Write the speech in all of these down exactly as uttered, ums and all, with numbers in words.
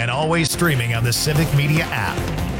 and always streaming on the Civic Media app.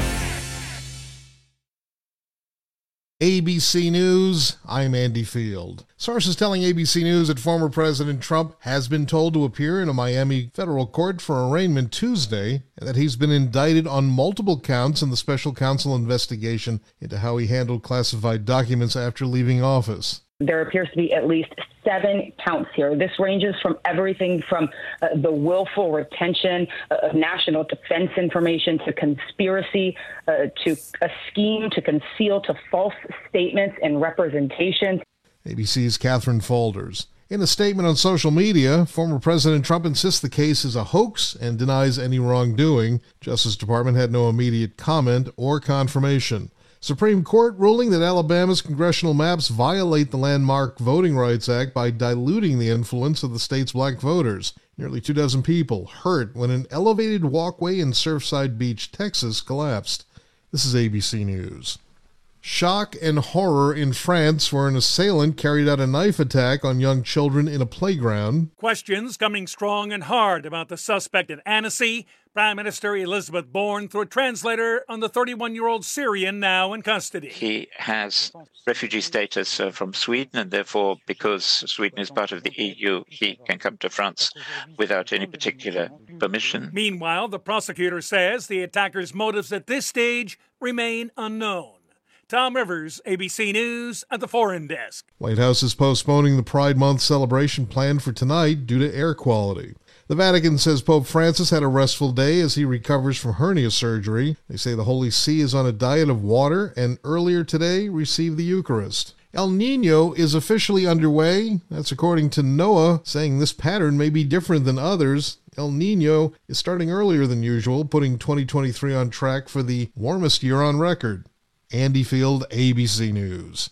A B C News, I'm Andy Field. Sources telling A B C News that former President Trump has been told to appear in a Miami federal court for arraignment Tuesday, and that he's been indicted on multiple counts in the special counsel investigation into how he handled classified documents after leaving office. There appears to be at least seven counts here. This ranges from everything from uh, the willful retention of national defense information to conspiracy, uh, to a scheme to conceal, to false statements and representations. A B C's Catherine Faulders. In a statement on social media, former President Trump insists the case is a hoax and denies any wrongdoing. Justice Department had no immediate comment or confirmation. Supreme Court ruling that Alabama's congressional maps violate the landmark Voting Rights Act by diluting the influence of the state's black voters. Nearly two dozen people hurt when an elevated walkway in Surfside Beach, Texas, collapsed. This is A B C News. Shock and horror in France where an assailant carried out a knife attack on young children in a playground. Questions coming strong and hard about the suspect in Annecy. Prime Minister Elizabeth Borne through a translator on the thirty-one-year-old Syrian now in custody. He has refugee status uh, from Sweden, and therefore, because Sweden is part of the E U, he can come to France without any particular permission. Meanwhile, the prosecutor says the attacker's motives at this stage remain unknown. Tom Rivers, A B C News at the Foreign Desk. White House is postponing the Pride Month celebration planned for tonight due to air quality. The Vatican says Pope Francis had a restful day as he recovers from hernia surgery. They say the Holy See is on a diet of water and earlier today received the Eucharist. El Niño is officially underway. That's according to NOAA, saying this pattern may be different than others. El Niño is starting earlier than usual, putting twenty twenty-three on track for the warmest year on record. Andy Field, A B C News.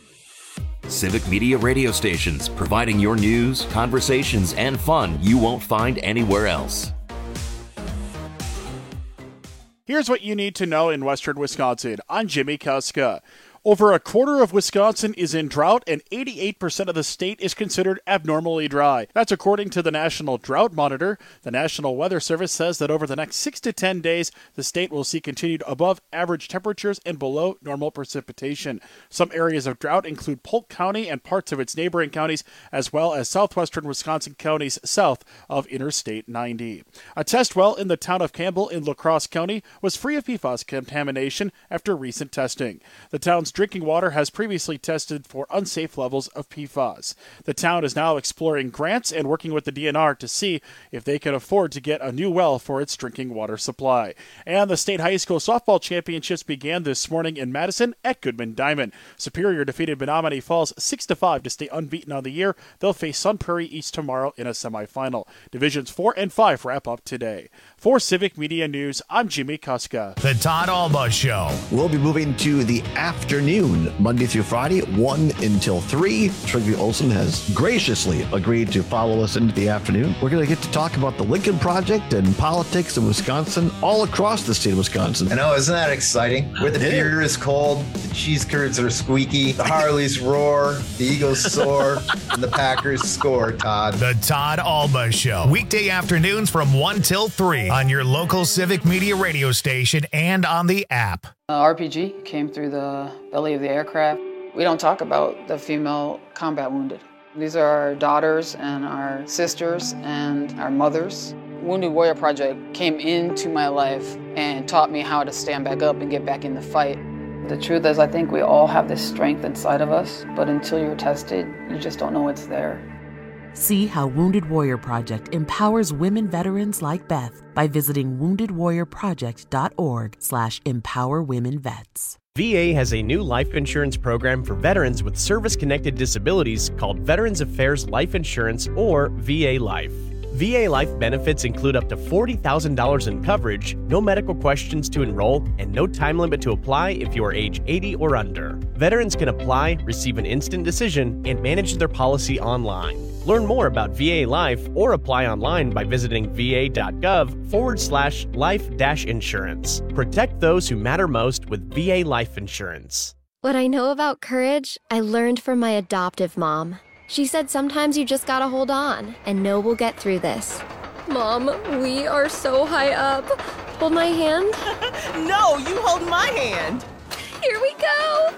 Civic Media radio stations, providing your news, conversations, and fun you won't find anywhere else. Here's what you need to know in western Wisconsin. I'm Jimmy Kuska. Over a quarter of Wisconsin is in drought, and eighty-eight percent of the state is considered abnormally dry. That's according to the National Drought Monitor. The National Weather Service says that over the next six to ten days, the state will see continued above-average temperatures and below normal precipitation. Some areas of drought include Polk County and parts of its neighboring counties, as well as southwestern Wisconsin counties south of Interstate ninety. A test well in the town of Campbell in La Crosse County was free of P FAS contamination after recent testing. The town's drinking water has previously tested for unsafe levels of P FAS. The town is now exploring grants and working with the D N R to see if they can afford to get a new well for its drinking water supply. And the state high school softball championships began this morning in Madison at Goodman Diamond. Superior defeated Menominee Falls six to five to stay unbeaten on the year. They'll face Sun Prairie East tomorrow in a semifinal. Divisions four and five wrap up today. For Civic Media News, I'm Jimmy Kuska. The Todd Alba Show. We'll be moving to the afternoon, Monday through Friday, one until three. Trygve Olsen has graciously agreed to follow us into the afternoon. We're going to get to talk about the Lincoln Project and politics in Wisconsin, all across the state of Wisconsin. I know, isn't that exciting? Where the beer is cold, the cheese curds are squeaky, the Harleys roar, the Eagles soar, and the Packers score, Todd. The Todd Alba Show. Weekday afternoons from one till three on your local Civic Media radio station and on the app. Uh, R P G came through the belly of the aircraft. We don't talk about the female combat wounded. These are our daughters and our sisters and our mothers. Wounded Warrior Project came into my life and taught me how to stand back up and get back in the fight. The truth is, I think we all have this strength inside of us, but until you're tested, you just don't know it's there. See how Wounded Warrior Project empowers women veterans like Beth by visiting wounded warrior project dot org slash empower women vets. V A has a new life insurance program for veterans with service-connected disabilities called Veterans Affairs Life Insurance, or V A Life. V A Life benefits include up to forty thousand dollars in coverage, no medical questions to enroll, and no time limit to apply if you are age eighty or under. Veterans can apply, receive an instant decision, and manage their policy online. Learn more about V A Life or apply online by visiting va.gov forward slash life dash insurance. Protect those who matter most with V A Life Insurance. What I know about courage, I learned from my adoptive mom. She said sometimes you just gotta hold on and know we'll get through this. Mom, we are so high up. Hold my hand. No, you hold my hand. Here we go.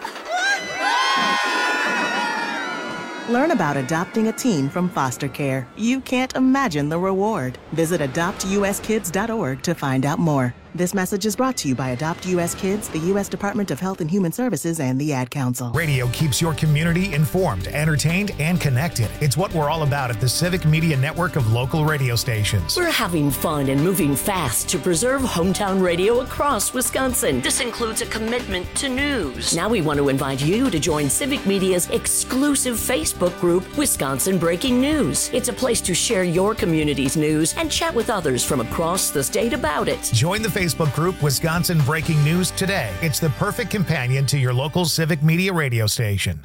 Learn about adopting a teen from foster care. You can't imagine the reward. Visit adopt u s kids dot org to find out more. This message is brought to you by Adopt U S Kids, the U S Department of Health and Human Services, and the Ad Council. Radio keeps your community informed, entertained, and connected. It's what we're all about at the Civic Media Network of local radio stations. We're having fun and moving fast to preserve hometown radio across Wisconsin. This includes a commitment to news. Now we want to invite you to join Civic Media's exclusive Facebook group, Wisconsin Breaking News. It's a place to share your community's news and chat with others from across the state about it. Join the Facebook group Wisconsin Breaking News today. It's the perfect companion to your local Civic Media radio station.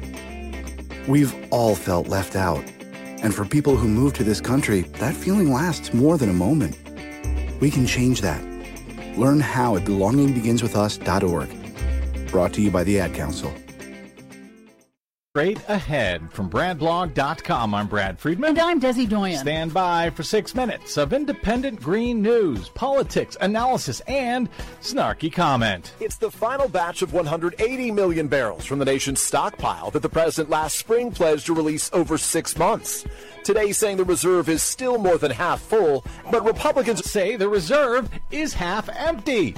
We've all felt left out. And for people who move to this country, that feeling lasts more than a moment. We can change that. Learn how at belonging begins with us dot org. Brought to you by the Ad Council. Straight ahead from brad blog dot com. I'm Brad Friedman. And I'm Desi Doyen. Stand by for six minutes of independent green news, politics, analysis, and snarky comment. It's the final batch of one hundred eighty million barrels from the nation's stockpile that the president last spring pledged to release over six months. Today, he's saying the reserve is still more than half full, but Republicans say the reserve is half empty.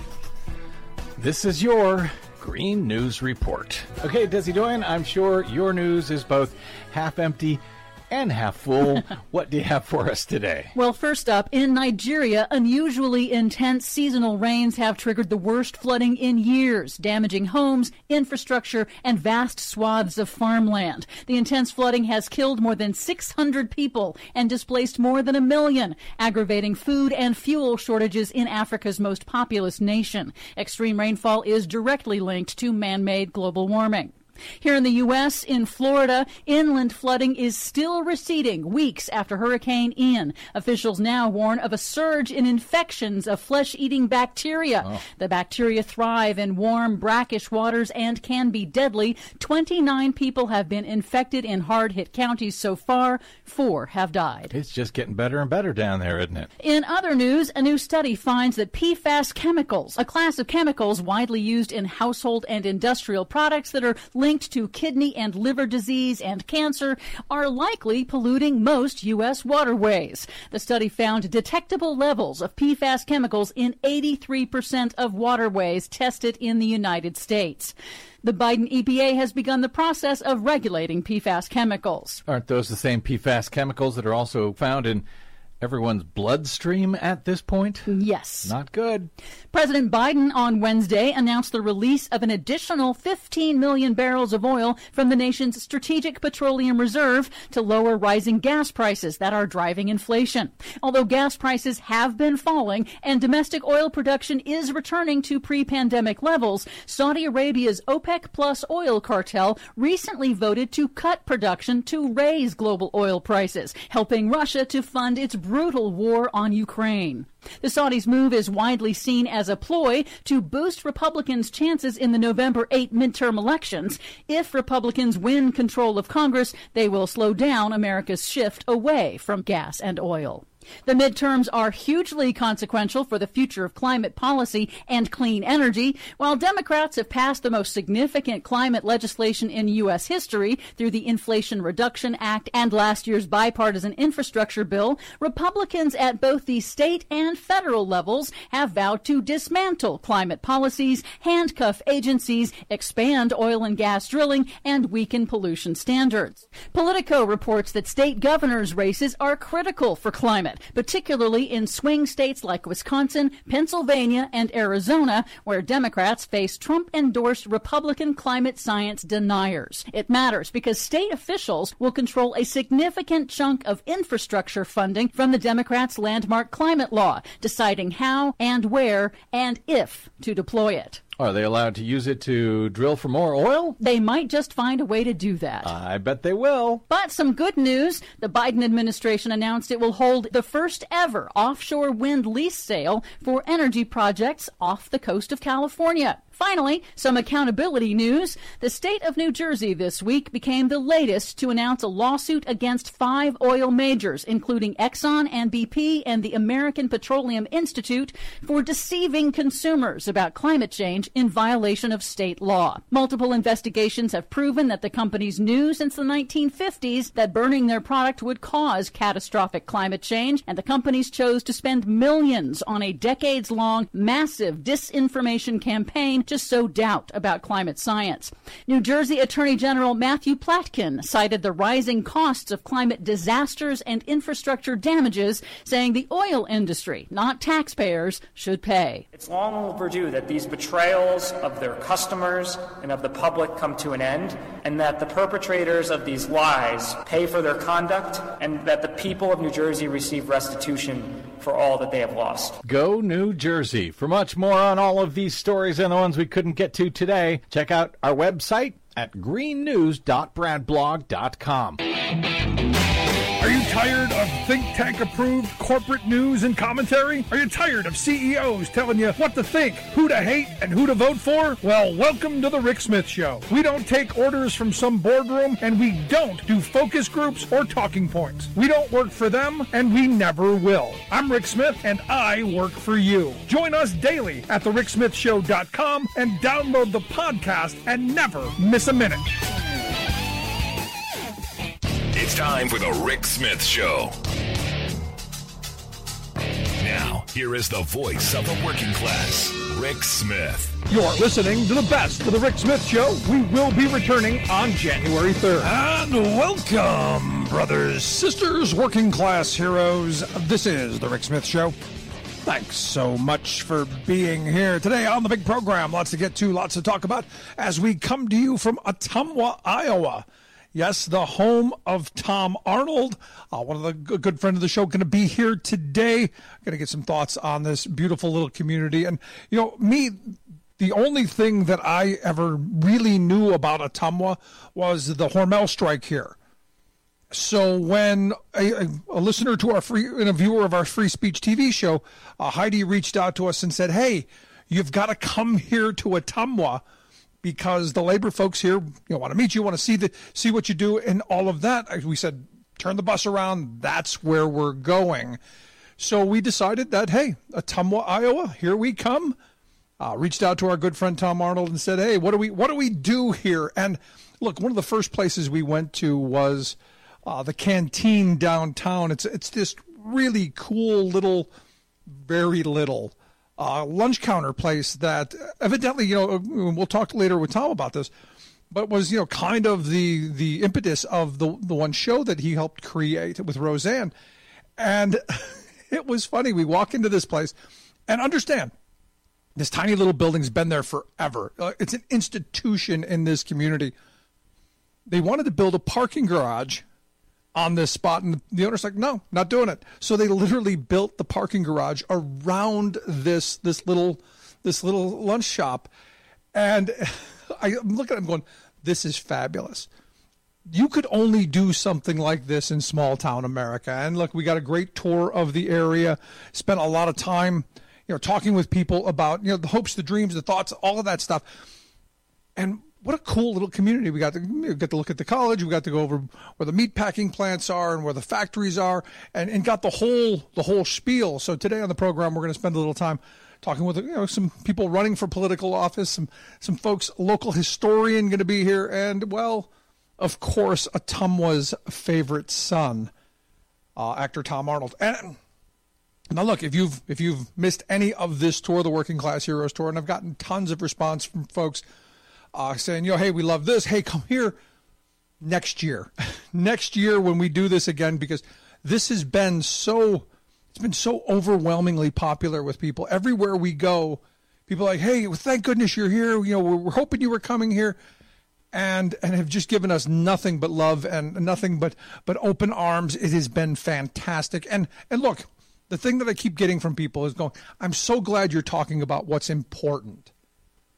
This is your Green News Report. Okay, Desi Doyen, I'm sure your news is both half empty and half full. What do you have for us today? Well, first up, in Nigeria, unusually intense seasonal rains have triggered the worst flooding in years, damaging homes, infrastructure, and vast swaths of farmland. The intense flooding has killed more than six hundred people and displaced more than a million, aggravating food and fuel shortages in Africa's most populous nation. Extreme rainfall is directly linked to man-made global warming. Here in the U S, in Florida, inland flooding is still receding weeks after Hurricane Ian. Officials now warn of a surge in infections of flesh-eating bacteria. Oh. The bacteria thrive in warm, brackish waters and can be deadly. twenty-nine people have been infected in hard-hit counties so far. Four have died. It's just getting better and better down there, isn't it? In other news, a new study finds that P FAS chemicals, a class of chemicals widely used in household and industrial products that are linked to kidney and liver disease and cancer, are likely polluting most U S waterways. The study found detectable levels of P FAS chemicals in eighty-three percent of waterways tested in the United States. The Biden E P A has begun the process of regulating P FAS chemicals. Aren't those the same P FAS chemicals that are also found in everyone's bloodstream at this point? Yes. Not good. President Biden on Wednesday announced the release of an additional fifteen million barrels of oil from the nation's Strategic Petroleum Reserve to lower rising gas prices that are driving inflation. Although gas prices have been falling and domestic oil production is returning to pre-pandemic levels, Saudi Arabia's OPEC Plus oil cartel recently voted to cut production to raise global oil prices, helping Russia to fund its brutal war on Ukraine. The Saudis' move is widely seen as a ploy to boost Republicans' chances in the November eighth midterm elections. If Republicans win control of Congress, they will slow down America's shift away from gas and oil. The midterms are hugely consequential for the future of climate policy and clean energy. While Democrats have passed the most significant climate legislation in U S history through the Inflation Reduction Act and last year's bipartisan infrastructure bill, Republicans at both the state and federal levels have vowed to dismantle climate policies, handcuff agencies, expand oil and gas drilling, and weaken pollution standards. Politico reports that state governors' races are critical for climate, particularly in swing states like Wisconsin, Pennsylvania, and Arizona, where Democrats face Trump-endorsed Republican climate science deniers. It matters because state officials will control a significant chunk of infrastructure funding from the Democrats' landmark climate law, deciding how and where and if to deploy it. Are they allowed to use it to drill for more oil? They might just find a way to do that. I bet they will. But some good news. The Biden administration announced it will hold the first ever offshore wind lease sale for energy projects off the coast of California. Finally, some accountability news. The state of New Jersey this week became the latest to announce a lawsuit against five oil majors, including Exxon and B P and the American Petroleum Institute, for deceiving consumers about climate change in violation of state law. Multiple investigations have proven that the companies knew since the nineteen fifties that burning their product would cause catastrophic climate change, and the companies chose to spend millions on a decades-long, massive disinformation campaign to sow doubt about climate science. New Jersey Attorney General Matthew Platkin cited the rising costs of climate disasters and infrastructure damages, saying the oil industry, not taxpayers, should pay. It's long overdue that these betrayals of their customers and of the public come to an end, and that the perpetrators of these lies pay for their conduct, and that the people of New Jersey receive restitution for all that they have lost. Go New Jersey. For much more on all of these stories and the ones we couldn't get to today, check out our website at green news dot brad blog dot com. Are you tired of think tank approved corporate news and commentary? Are you tired of C E Os telling you what to think, who to hate, and who to vote for? Well, welcome to the Rick Smith Show. We don't take orders from some boardroom, and we don't do focus groups or talking points. We don't work for them, and we never will. I'm Rick Smith, and I work for you. Join us daily at the rick smith show dot com and download the podcast and never miss a minute. It's time for the Rick Smith Show. Now, here is the voice of the working class, Rick Smith. You're listening to the best of the Rick Smith Show. We will be returning on January third. And welcome, brothers, sisters, working class heroes. This is the Rick Smith Show. Thanks so much for being here today on the big program. Lots to get to, lots to talk about as we come to you from Ottumwa, Iowa. Yes, the home of Tom Arnold, uh, one of the good, good friend of the show, going to be here today. Going to get some thoughts on this beautiful little community. And, you know, me, the only thing that I ever really knew about Ottumwa was the Hormel strike here. So when a, a, a listener to our free, and a viewer of our free speech T V show, uh, Heidi reached out to us and said, hey, you've got to come here to Ottumwa, because the labor folks here, you know, want to meet you, want to see the see what you do, and all of that. We said, turn the bus around. That's where we're going. So we decided that, hey, Ottumwa, Iowa, here we come. Uh, reached out to our good friend Tom Arnold and said, hey, what do we what do we do here? And look, one of the first places we went to was uh, the canteen downtown. It's it's this really cool little, very little. Uh, lunch counter place that evidently, you know, we'll talk later with Tom about this, but was, you know, kind of the the impetus of the the one show that he helped create with Roseanne. And it was funny. We walk into this place and understand this tiny little building's been there forever. Uh, it's an institution in this community. They wanted to build a parking garage on this spot, and the owner's like, no, not doing it. So they literally built the parking garage around this this little this little lunch shop. And I, I'm looking at him going, this is fabulous. You could only do something like this in small town America. And look, we got a great tour of the area, spent a lot of time, you know, talking with people about, you know, the hopes, the dreams, the thoughts, all of that stuff. And what a cool little community. We got to we got to look at the college. We got to go over where the meat packing plants are and where the factories are, and, and got the whole the whole spiel. So today on the program, we're going to spend a little time talking with, you know, some people running for political office, some some folks, local historian going to be here, and, well, of course, Ottumwa's favorite son, uh, actor Tom Arnold. And now, look, if you've if you've missed any of this tour, the Working Class Heroes Tour, and I've gotten tons of response from folks Uh, saying, you know, hey, we love this. Hey, come here next year. Next year when we do this again, because this has been so, it's been so overwhelmingly popular with people. Everywhere we go, people are like, hey, well, thank goodness you're here. You know, we're, we're hoping you were coming here. And and have just given us nothing but love and nothing but, but open arms. It has been fantastic. And and look, the thing that I keep getting from people is going, I'm so glad you're talking about what's important.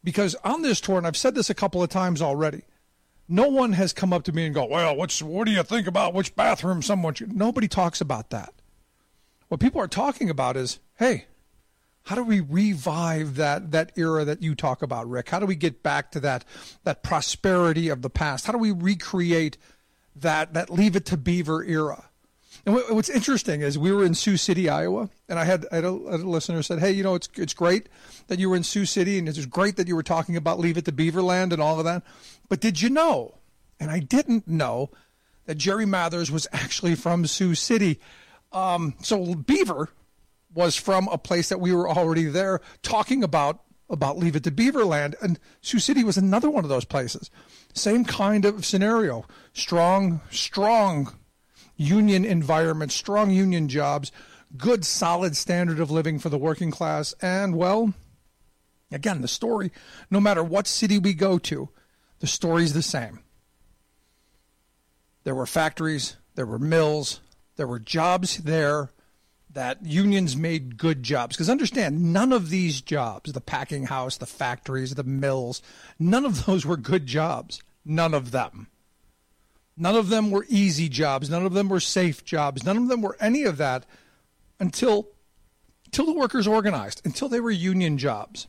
Because on this tour, and I've said this a couple of times already, no one has come up to me and go, well, what's, what do you think about which bathroom someone should... Nobody talks about that. What people are talking about is, hey, how do we revive that that era that you talk about, Rick? How do we get back to that that prosperity of the past? How do we recreate that that Leave It to Beaver era? And what's interesting is we were in Sioux City, Iowa, and I had, I had a, a listener said, hey, you know, it's it's great that you were in Sioux City, and it's great that you were talking about Leave It to Beaverland and all of that. But did you know, and I didn't know, that Jerry Mathers was actually from Sioux City. Um, so Beaver was from a place that we were already there talking about, about Leave It to Beaverland. And Sioux City was another one of those places. Same kind of scenario. Strong, strong union environment, strong union jobs, good, solid standard of living for the working class. And, well, again, the story, no matter what city we go to, the story's the same. There were factories, there were mills, there were jobs there that unions made good jobs. Because understand, none of these jobs, the packing house, the factories, the mills, none of those were good jobs. None of them. None of them were easy jobs. None of them were safe jobs. None of them were any of that until, until the workers organized, until they were union jobs.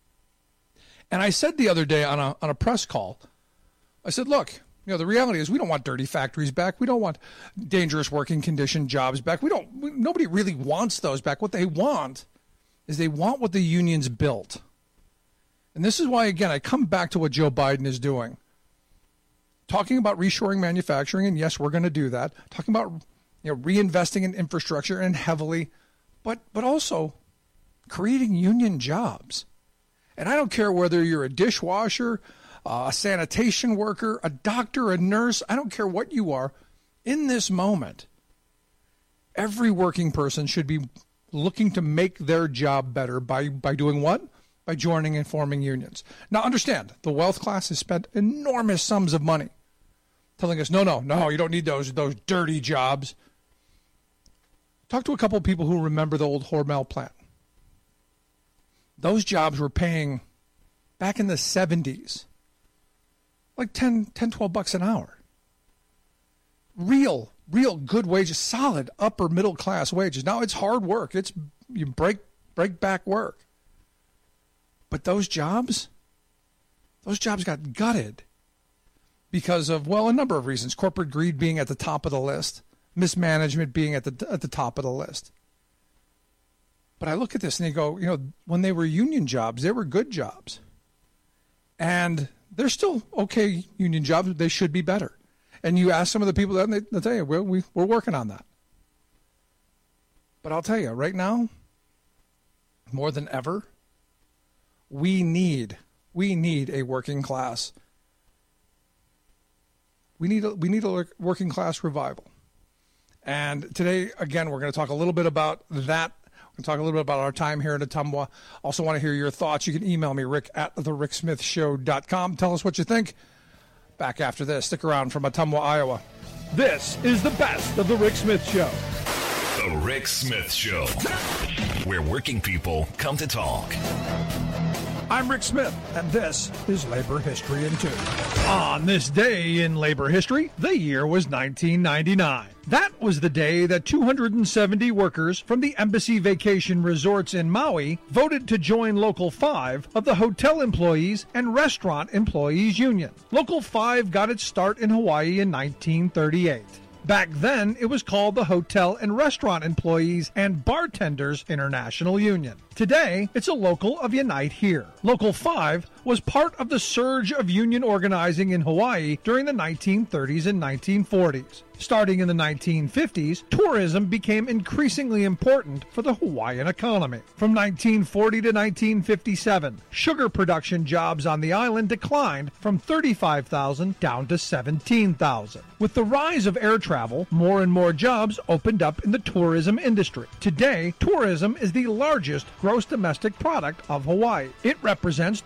And I said the other day on a, on a press call, I said, look, you know, the reality is we don't want dirty factories back. We don't want dangerous working condition jobs back. We don't, we, nobody really wants those back. What they want is they want what the unions built. And this is why, again, I come back to what Joe Biden is doing. Talking about reshoring manufacturing, and yes, we're going to do that. Talking about, you know, reinvesting in infrastructure and heavily, but but also creating union jobs. And I don't care whether you're a dishwasher, Uh, a sanitation worker, a doctor, a nurse, I don't care what you are. In this moment, every working person should be looking to make their job better by, by doing what? By joining and forming unions. Now, understand, the wealth class has spent enormous sums of money telling us, no, no, no, you don't need those, those dirty jobs. Talk to a couple of people who remember the old Hormel plant. Those jobs were paying, back in the seventies, like ten, ten, twelve bucks an hour. Real, real good wages, solid upper middle class wages. Now it's hard work. It's you break break back work. But those jobs, those jobs got gutted because of, well, a number of reasons. Corporate greed being at the top of the list, mismanagement being at the at the top of the list. But I look at this and they go, you know, when they were union jobs, they were good jobs. And they're still okay union jobs, but they should be better. And you ask some of the people that, and they, they'll tell you, well, we, we're working on that. But I'll tell you, right now, more than ever, we need, we need a working class. We need a, we need a working class revival. And today, again, we're going to talk a little bit about that. We're going to talk a little bit about our time here in Ottumwa. Also want to hear your thoughts. You can email me, rick at the rick smith show dot com. Tell us what you think. Back after this. Stick around from Ottumwa, Iowa. This is the best of the Rick Smith Show. The Rick Smith Show, where working people come to talk. I'm Rick Smith, and this is Labor History in Two. On this day in labor history, the year was nineteen ninety-nine. That was the day that two hundred seventy workers from the Embassy Vacation Resorts in Maui voted to join Local five of the Hotel Employees and Restaurant Employees Union. Local five got its start in Hawaii in nineteen thirty-eight. Back then, it was called the Hotel and Restaurant Employees and Bartenders International Union. Today, it's a local of Unite Here. Local five was part of the surge of union organizing in Hawaii during the nineteen thirties and nineteen forties. Starting in the nineteen fifties, tourism became increasingly important for the Hawaiian economy. From nineteen forty to nineteen fifty-seven, sugar production jobs on the island declined from thirty-five thousand down to seventeen thousand. With the rise of air travel, more and more jobs opened up in the tourism industry. Today, tourism is the largest gross domestic product of Hawaii. It represents twenty-one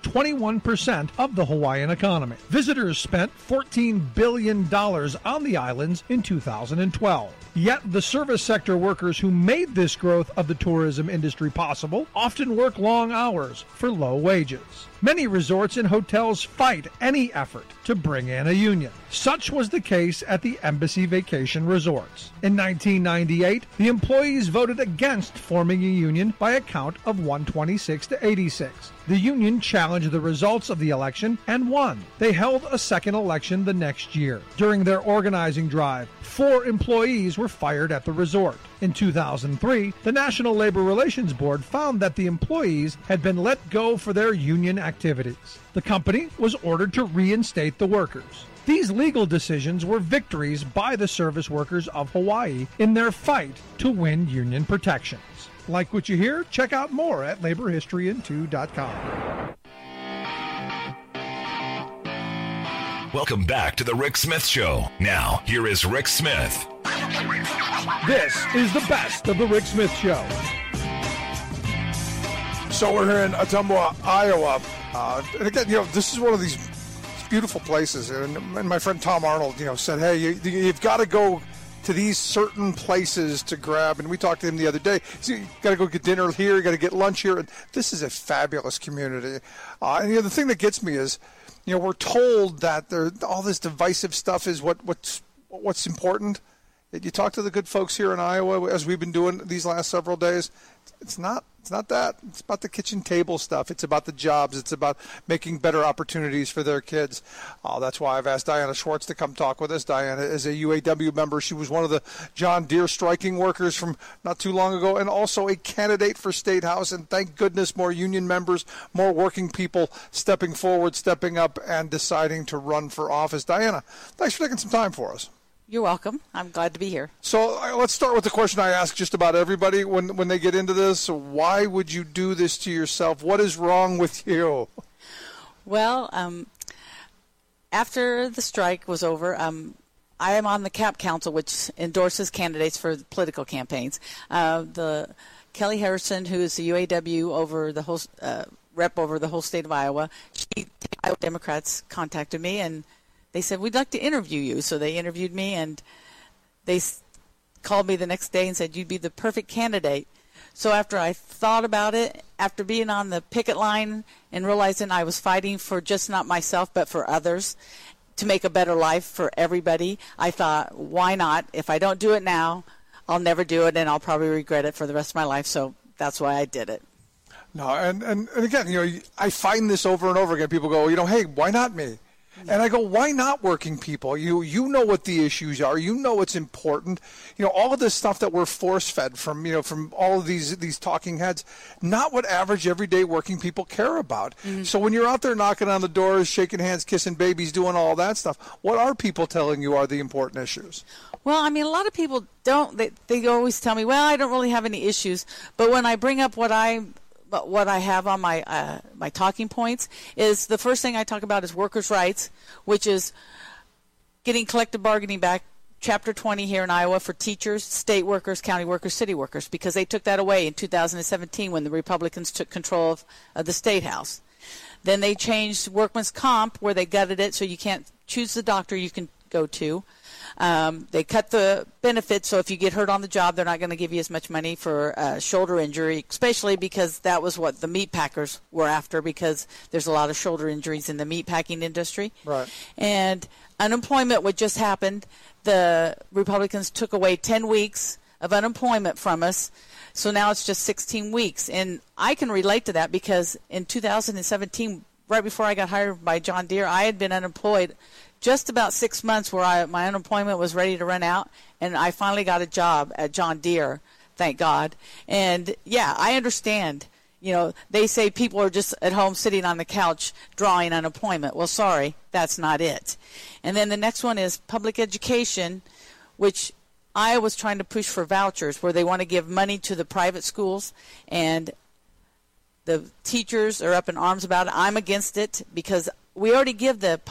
twenty-one percent of the Hawaiian economy. Visitors spent fourteen billion dollars on the islands in two thousand twelve. Yet the service sector workers who made this growth of the tourism industry possible often work long hours for low wages. Many resorts and hotels fight any effort to bring in a union. Such was the case at the Embassy Vacation Resorts. In nineteen ninety-eight, the employees voted against forming a union by a count of one twenty-six to eighty-six. The union challenged the results of the election and won. They held a second election the next year. During their organizing drive, four employees were fired at the resort. In two thousand three, the National Labor Relations Board found that the employees had been let go for their union activities. The company was ordered to reinstate the workers. These legal decisions were victories by the service workers of Hawaii in their fight to win union protections. Like what you hear? Check out more at labor history in two dot com. Welcome back to the Rick Smith Show. Now, here is Rick Smith. This is the best of the Rick Smith Show. So we're here in Ottumwa, Iowa. Uh, and again, you know, this is one of these beautiful places. And, and my friend Tom Arnold, you know, said, hey, you, you've got to go to these certain places to grab. And we talked to him the other day. So you got to go get dinner here. You got to get lunch here. And this is a fabulous community. Uh, and you know, the thing that gets me is, you know, we're told that there all this divisive stuff is what what's what's important. You talk to the good folks here in Iowa, as we've been doing these last several days. It's not. It's not that. It's about the kitchen table stuff. It's about the jobs. It's about making better opportunities for their kids. Uh, that's why I've asked Diana Schwartz to come talk with us. Diana is a U A W member. She was one of the John Deere striking workers from not too long ago, and also a candidate for State House. And thank goodness more union members, more working people stepping forward, stepping up, and deciding to run for office. Diana, thanks for taking some time for us. You're welcome. I'm glad to be here. So uh, let's start with the question I ask just about everybody when when they get into this. Why would you do this to yourself? What is wrong with you? Well, um, after the strike was over, um, I am on the C A P Council, which endorses candidates for political campaigns. Uh, the Kelly Harrison, who is the U A W over the whole uh, rep over the whole state of Iowa, she, Iowa Democrats contacted me and they said, we'd like to interview you. So they interviewed me, and they s- called me the next day and said, you'd be the perfect candidate. So after I thought about it, after being on the picket line and realizing I was fighting for just not myself but for others to make a better life for everybody, I thought, why not? If I don't do it now, I'll never do it, and I'll probably regret it for the rest of my life. So that's why I did it. No, and, and, and again, you know, I find this over and over again. People go, you know, hey, why not me? And I go, why not working people? You you know what the issues are. You know what's important. You know, all of this stuff that we're force-fed from, you know, from all of these these talking heads, not what average, everyday working people care about. Mm-hmm. So when you're out there knocking on the doors, shaking hands, kissing babies, doing all that stuff, what are people telling you are the important issues? Well, I mean, a lot of people don't. They, they always tell me, well, I don't really have any issues. But when I bring up what I... But what I have on my uh, my talking points is the first thing I talk about is workers' rights, which is getting collective bargaining back, Chapter twenty here in Iowa for teachers, state workers, county workers, city workers, because they took that away in two thousand seventeen when the Republicans took control of, of the State House. Then they changed workman's comp where they gutted it so you can't choose the doctor you can go to. Um, they cut the benefits, so if you get hurt on the job, they're not going to give you as much money for uh, shoulder injury, especially because that was what the meat packers were after, because there's a lot of shoulder injuries in the meat packing industry. Right. And unemployment, what just happened, the Republicans took away ten weeks of unemployment from us, so now it's just sixteen weeks. And I can relate to that because in two thousand seventeen, right before I got hired by John Deere, I had been unemployed just about six months where I, my unemployment was ready to run out, and I finally got a job at John Deere, thank God. And, yeah, I understand. You know, they say people are just at home sitting on the couch drawing unemployment. Well, sorry, that's not it. And then the next one is public education, which I was trying to push for vouchers where they want to give money to the private schools, and the teachers are up in arms about it. I'm against it because we already give the public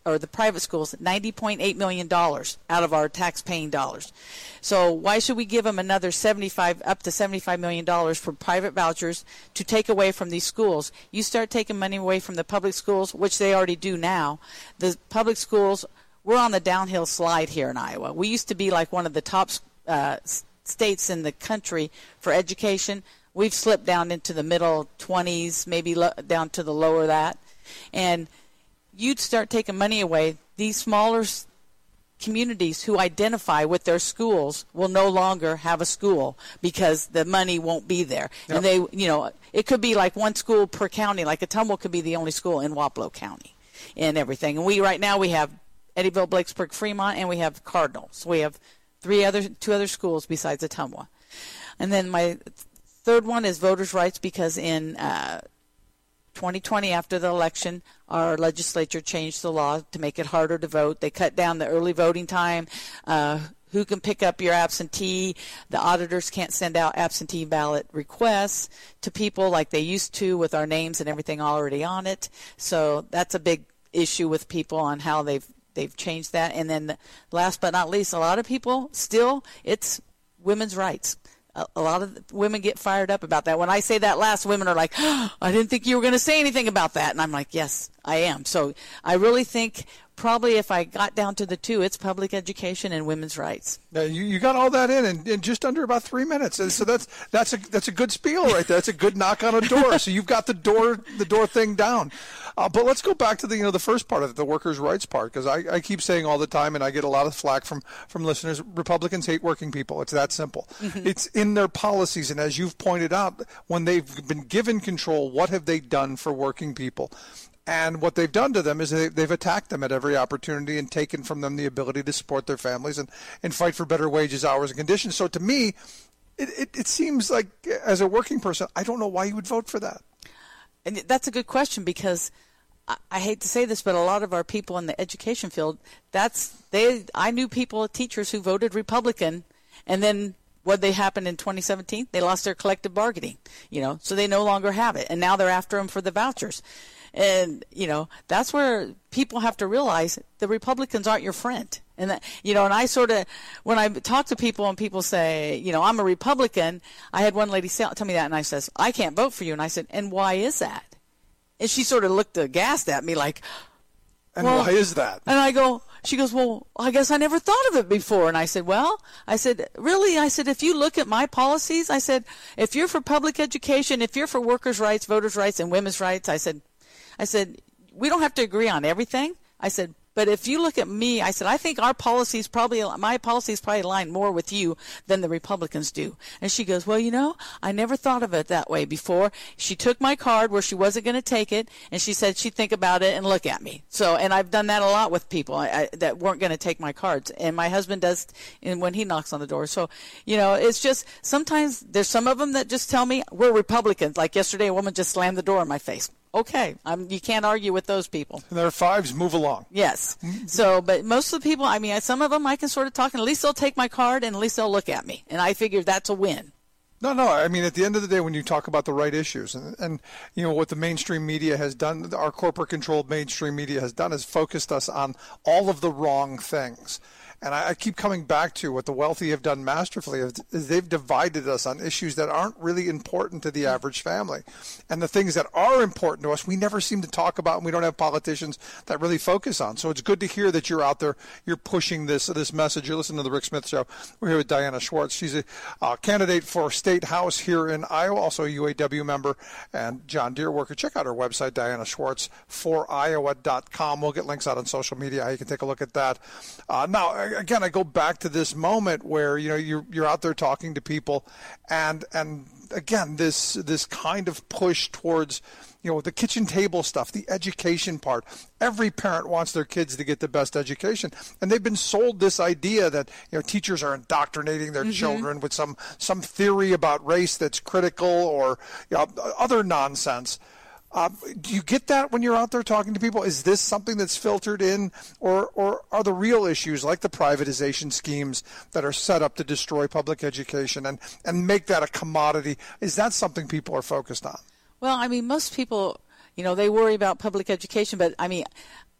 or the private schools ninety point eight million dollars out of our tax-paying dollars. So why should we give them another seventy-five up to seventy-five million dollars for private vouchers to take away from these schools? You start taking money away from the public schools, which they already do now. The public schools, we're on the downhill slide here in Iowa. We used to be like one of the top uh, states in the country for education. We've slipped down into the middle twenties, maybe lo- down to the lower that. And you'd start taking money away, these smaller communities who identify with their schools will no longer have a school because the money won't be there. Yep. And they, you know, it could be like one school per county, like Ottumwa could be the only school in Wapello County and everything. And we, right now, we have Eddyville, Blakesburg, Fremont, and we have Cardinal. So we have three other, two other schools besides Ottumwa. And then my third one is voters' rights, because in uh, twenty twenty, after the election, our legislature changed the law to make it harder to vote. They cut down the early voting time, uh, who can pick up your absentee. The auditors can't send out absentee ballot requests to people like they used to with our names and everything already on it. So that's a big issue with people on how they've they've changed that. And then last but not least, a lot of people still, it's women's rights. A lot of women get fired up about that. When I say that last, women are like, oh, I didn't think you were going to say anything about that. And I'm like, yes, I am. So I really think probably if I got down to the two, it's public education and women's rights. Now, you, you got all that in, in in just under about three minutes. And so that's that's a that's a good spiel right there. That's a good knock on a door. So you've got the door the door thing down. Uh, but let's go back to the you know the first part of it, the workers' rights part, because I, I keep saying all the time, and I get a lot of flack from, from listeners, Republicans hate working people. It's that simple. Mm-hmm. It's in their policies, and as you've pointed out, when they've been given control, what have they done for working people? And what they've done to them is they, they've attacked them at every opportunity and taken from them the ability to support their families and, and fight for better wages, hours, and conditions. So to me, it, it, it seems like, as a working person, I don't know why you would vote for that. And that's a good question, because I, I hate to say this, but a lot of our people in the education field, that's they. I knew people, teachers who voted Republican, and then what they happened in twenty seventeen? They lost their collective bargaining, you know, so they no longer have it, and now they're after them for the vouchers. And, you know, that's where people have to realize the Republicans aren't your friend. And, that, you know, and I sort of, when I talk to people and people say, you know, I'm a Republican, I had one lady tell me that, and I says, I can't vote for you. And I said, and why is that? And she sort of looked aghast at me like, and well, why is that? And I go, she goes, well, I guess I never thought of it before. And I said, well, I said, really? I said, if you look at my policies, I said, if you're for public education, if you're for workers' rights, voters' rights, and women's rights, I said, I said, we don't have to agree on everything. I said, but if you look at me, I said, I think our policies probably, my policies probably align more with you than the Republicans do. And she goes, well, you know, I never thought of it that way before. She took my card where she wasn't going to take it, and she said she'd think about it and look at me. So, and I've done that a lot with people I, I, that weren't going to take my cards. And my husband does and when he knocks on the door. So, you know, it's just sometimes there's some of them that just tell me we're Republicans. Like yesterday, a woman just slammed the door in my face. Okay, I'm, you can't argue with those people. And there are fives, move along. Yes. So, but most of the people, I mean, some of them I can sort of talk, and at least they'll take my card, and at least they'll look at me. And I figure that's a win. No, no. I mean, at the end of the day, when you talk about the right issues, and, and you know what the mainstream media has done, our corporate-controlled mainstream media has done, is focused us on all of the wrong things. And I, I keep coming back to what the wealthy have done masterfully is, is they've divided us on issues that aren't really important to the average family. And the things that are important to us, we never seem to talk about, and we don't have politicians that really focus on. So it's good to hear that you're out there, you're pushing this this message. You're listening to the Rick Smith Show. We're here with Diana Schwartz. She's a uh, candidate for State House here in Iowa, also a U A W member and John Deere worker. Check out her website, Diana Schwartz for Iowa dot com. We'll get links out on social media. You can take a look at that. Uh, now, again, I go back to this moment where, you know, you're you're out there talking to people, and and again, this this kind of push towards, you know, the kitchen table stuff, the education part. Every parent wants their kids to get the best education, and they've been sold this idea that, you know, teachers are indoctrinating their mm-hmm. children with some some theory about race that's critical, or, you know, other nonsense. Uh, do you get that when you're out there talking to people? Is this something that's filtered in, or, or are the real issues like the privatization schemes that are set up to destroy public education and, and make that a commodity? Is that something people are focused on? Well, I mean, most people, you know, they worry about public education, but I mean,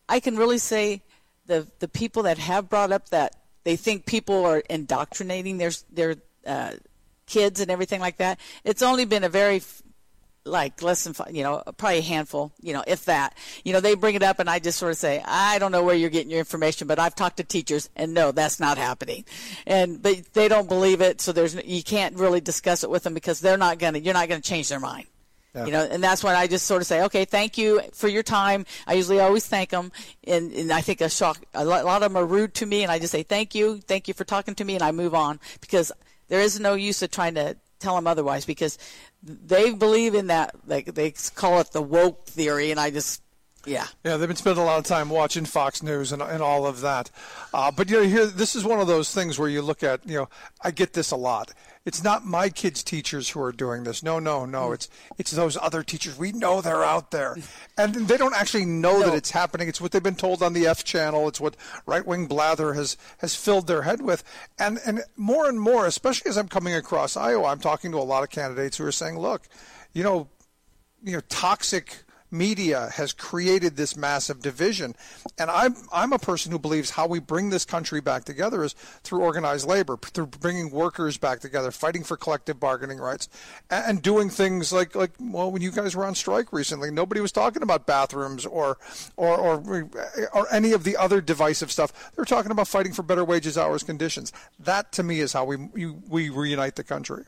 I can really say the the people that have brought up that they think people are indoctrinating their their uh, kids and everything like that. It's only been a very like less than five, you know, probably a handful, you know, if that. You know, they bring it up and I just sort of say, I don't know where you're getting your information, but I've talked to teachers and no, that's not happening. And but they don't believe it, so there's you can't really discuss it with them because they're not gonna you're not gonna change their mind. Yeah. You know, and that's when I just sort of say, okay, thank you for your time. I usually always thank them, and, and I think a shock. A lot of them are rude to me, and I just say thank you, thank you for talking to me, and I move on because there is no use of trying to tell them otherwise because they believe in that. Like they call it the woke theory, and I just. Yeah. Yeah, they've been spending a lot of time watching Fox News and, and all of that. Uh, but, you know, here, this is one of those things where you look at, you know, I get this a lot. It's not my kids' teachers who are doing this. No, no, no. It's it's those other teachers. We know they're out there. And they don't actually know no. that it's happening. It's what they've been told on the F channel. It's what right-wing blather has, has filled their head with. And, and more and more, especially as I'm coming across Iowa, I'm talking to a lot of candidates who are saying, look, you know, you know, toxic media has created this massive division. And I'm I'm a person who believes how we bring this country back together is through organized labor, through bringing workers back together, fighting for collective bargaining rights, and, and doing things like, like, well, when you guys were on strike recently, nobody was talking about bathrooms or, or, or, or any of the other divisive stuff. They were talking about fighting for better wages, hours, conditions. That, to me, is how we we, we reunite the country.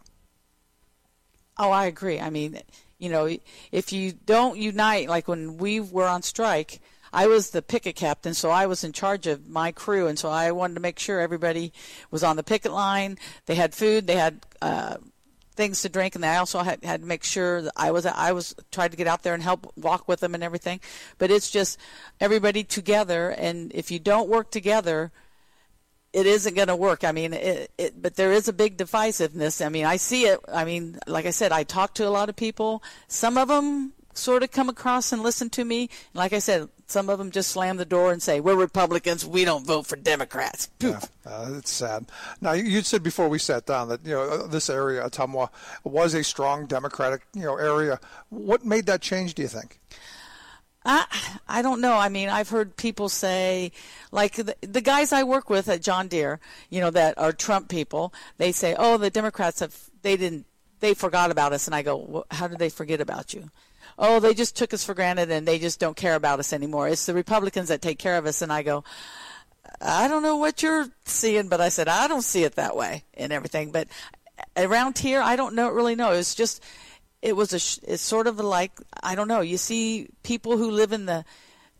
Oh, I agree. I mean, you know, if you don't unite, like when we were on strike, I was the picket captain, so I was in charge of my crew, and so I wanted to make sure everybody was on the picket line. They had food, they had uh, things to drink, and I also had, had to make sure that I was I was tried to get out there and help walk with them and everything. But it's just everybody together, and if you don't work together, it isn't going to work. I mean, it, it, but there is a big divisiveness. I mean, I see it. I mean, like I said, I talk to a lot of people. Some of them sort of come across and listen to me. And like I said, some of them just slam the door and say, we're Republicans. We don't vote for Democrats. Yeah, uh, it's sad. Now, you said before we sat down that, you know, this area, Ottumwa, was a strong Democratic, you know, area. What made that change, do you think? I I don't know. I mean, I've heard people say, like the, the guys I work with at John Deere, you know, that are Trump people, they say, oh, the Democrats have, they didn't, they forgot about us. And I go, well, how did they forget about you? Oh, they just took us for granted and they just don't care about us anymore. It's the Republicans that take care of us. And I go, I don't know what you're seeing, but I said, I don't see it that way and everything. But around here, I don't know, really know. It's just, It was a. It's sort of like, I don't know. You see people who live in the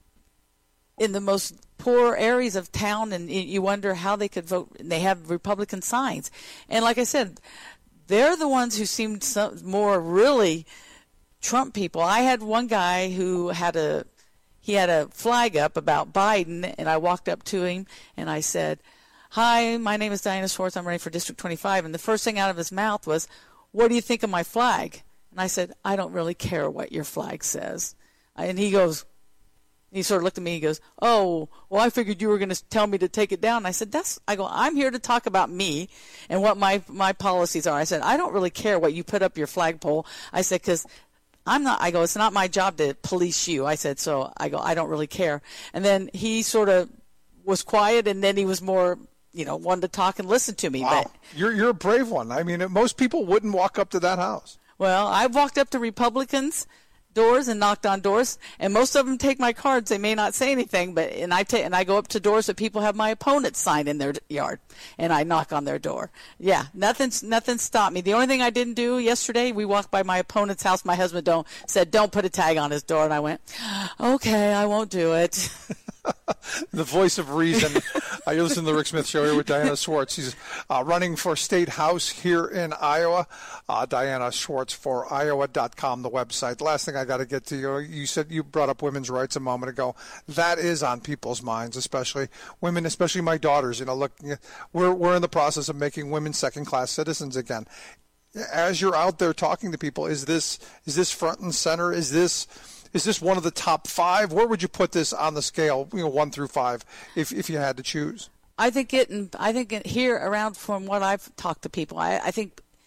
in the most poor areas of town, and you wonder how they could vote. And they have Republican signs, and like I said, they're the ones who seemed some, more really Trump people. I had one guy who had a he had a flag up about Biden, and I walked up to him and I said, "Hi, my name is Diana Schwartz. I'm running for District twenty-five." And the first thing out of his mouth was, "What do you think of my flag?" And I said, I don't really care what your flag says. And he goes, he sort of looked at me, he goes, oh, well, I figured you were going to tell me to take it down. And I said, that's, I go, I'm here to talk about me and what my, my policies are. I said, I don't really care what you put up your flagpole. I said, because I'm not, I go, it's not my job to police you. I said, so I go, I don't really care. And then he sort of was quiet, and then he was more, you know, wanted to talk and listen to me. Wow. But you're, you're a brave one. I mean, most people wouldn't walk up to that house. Well, I've walked up to Republicans' doors and knocked on doors, and most of them take my cards. They may not say anything, but and I take and I go up to doors that people have my opponent's sign in their yard, and I knock on their door. Yeah, nothing's nothing stopped me. The only thing I didn't do yesterday, we walked by my opponent's house. My husband don't said don't put a tag on his door, and I went, okay, I won't do it. The voice of reason. uh, you listen to the Rick Smith Show here with Diana Schwartz. She's uh, running for State House here in Iowa. Uh, Diana Schwartz for Iowa dot com, the website. The last thing I got to get to you, you said you brought up women's rights a moment ago. That is on people's minds, especially women, especially my daughters. You know, look, we're we're in the process of making women second-class citizens again. As you're out there talking to people, is this is this front and center? Is this Is this one of the top five? Where would you put this on the scale, you know, one through five, if if you had to choose? I think it, I think it, here around from what I've talked to people, I, I think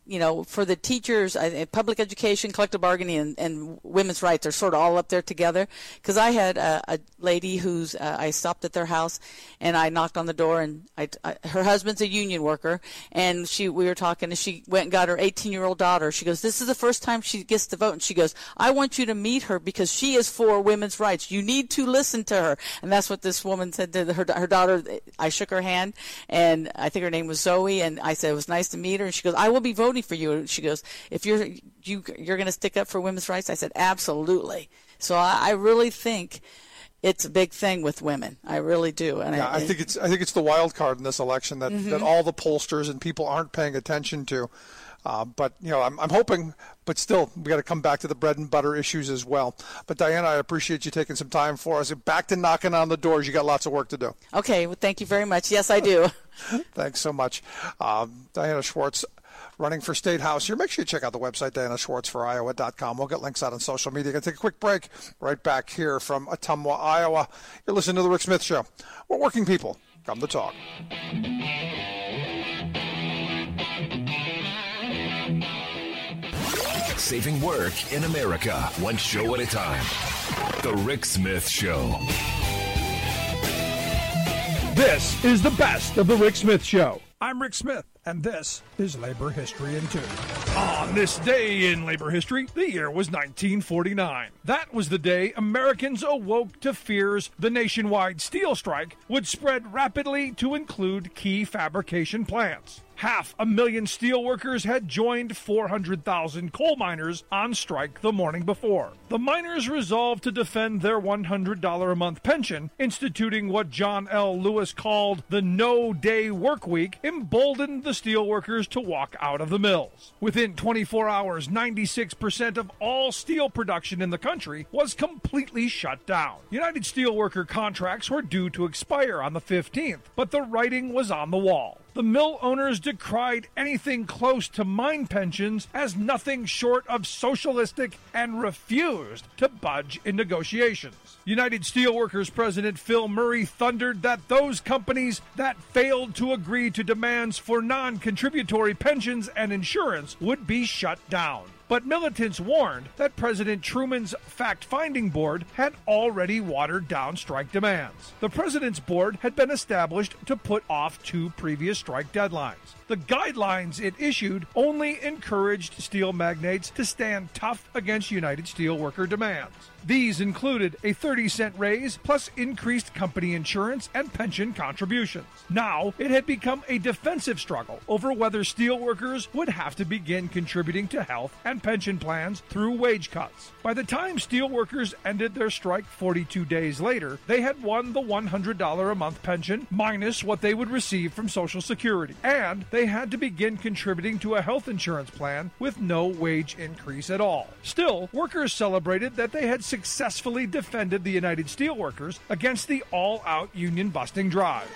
you know, for the teachers, I, public education, collective bargaining, and, and women's rights are sort of all up there together. Because I had a, a lady who's, uh, I stopped at their house, and I knocked on the door, and I, I, her husband's a union worker, and she, we were talking, and she went and got her eighteen-year-old daughter. She goes, this is the first time she gets to vote, and she goes, I want you to meet her because she is for women's rights. You need to listen to her. And that's what this woman said to her, her daughter. I shook her hand, and I think her name was Zoe, and I said, it was nice to meet her, and she goes, I will be voting for you. She goes, if you're you you're going to stick up for women's rights? I said, absolutely. So I, I really think it's a big thing with women. I really do. And yeah, I, I think it's I think it's the wild card in this election that, mm-hmm. that all the pollsters and people aren't paying attention to. Uh, but, you know, I'm, I'm hoping, but still, we got to come back to the bread and butter issues as well. But, Diana, I appreciate you taking some time for us. Back to knocking on the doors. You got lots of work to do. Okay. Well, thank you very much. Yes, I do. Thanks so much. Um, Diana Schwartz, running for State House here. Make sure you check out the website, diana schwartz for iowa dot com. We'll get links out on social media. Going to take a quick break right back here from Ottumwa, Iowa. You're listening to The Rick Smith Show, where working people come to talk. Saving work in America, one show at a time. The Rick Smith Show. This is the best of the Rick Smith Show. I'm Rick Smith, and this is Labor History in Two. On this day in labor history, the year was nineteen forty-nine. That was the day Americans awoke to fears the nationwide steel strike would spread rapidly to include key fabrication plants. Half a million steel workers had joined four hundred thousand coal miners on strike the morning before. The miners resolved to defend their one hundred dollars a month pension, instituting what John L. Lewis called the no-day work week, emboldened the steel workers to walk out of the mills. Within twenty-four hours, ninety-six percent of all steel production in the country was completely shut down. United Steelworker contracts were due to expire on the fifteenth, but the writing was on the wall. The mill owners decried anything close to mine pensions as nothing short of socialistic and refused to budge in negotiations. United Steelworkers President Phil Murray thundered that those companies that failed to agree to demands for non-contributory pensions and insurance would be shut down. But militants warned that President Truman's fact-finding board had already watered down strike demands. The president's board had been established to put off two previous strike deadlines. The guidelines it issued only encouraged steel magnates to stand tough against United Steelworker demands. These included a thirty cent raise plus increased company insurance and pension contributions. Now, it had become a defensive struggle over whether steelworkers would have to begin contributing to health and pension plans through wage cuts. By the time steelworkers ended their strike forty-two days later, they had won the one hundred dollars a month pension minus what they would receive from Social Security, and they had to begin contributing to a health insurance plan with no wage increase at all. Still, workers celebrated that they had successfully defended the United Steelworkers against the all-out union-busting drive.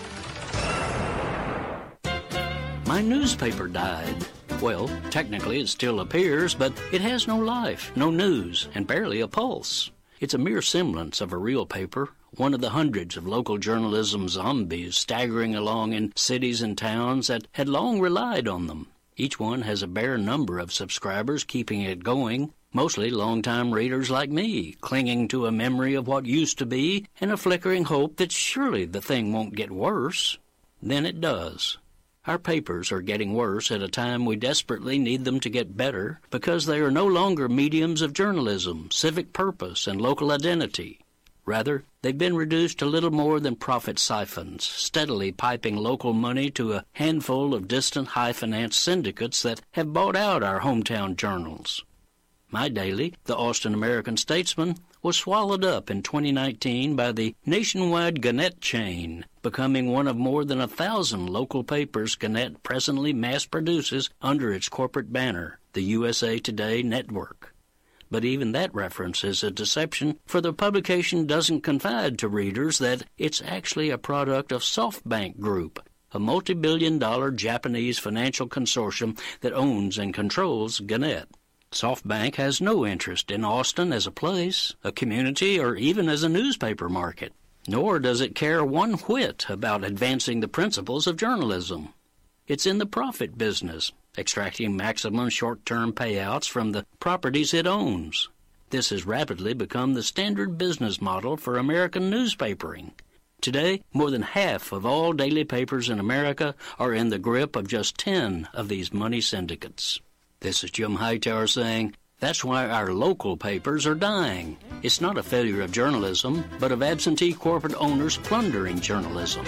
My newspaper died. Well, technically it still appears, but it has no life, no news, and barely a pulse. It's a mere semblance of a real paper, one of the hundreds of local journalism zombies staggering along in cities and towns that had long relied on them. Each one has a bare number of subscribers keeping it going, mostly longtime readers like me, clinging to a memory of what used to be and a flickering hope that surely the thing won't get worse. Then it does. Our papers are getting worse at a time we desperately need them to get better because they are no longer mediums of journalism, civic purpose, and local identity. Rather, they've been reduced to little more than profit siphons, steadily piping local money to a handful of distant high-finance syndicates that have bought out our hometown journals. My daily, the Austin American-Statesman, was swallowed up in twenty nineteen by the nationwide Gannett chain, becoming one of more than a thousand local papers Gannett presently mass-produces under its corporate banner, the U S A Today Network. But even that reference is a deception, for the publication doesn't confide to readers that it's actually a product of SoftBank Group, a multi-billion dollar Japanese financial consortium that owns and controls Gannett. SoftBank has no interest in Austin as a place, a community, or even as a newspaper market. Nor does it care one whit about advancing the principles of journalism. It's in the profit business, extracting maximum short-term payouts from the properties it owns. This has rapidly become the standard business model for American newspapering. Today, more than half of all daily papers in America are in the grip of just ten of these money syndicates. This is Jim Hightower saying, that's why our local papers are dying. It's not a failure of journalism, but of absentee corporate owners plundering journalism.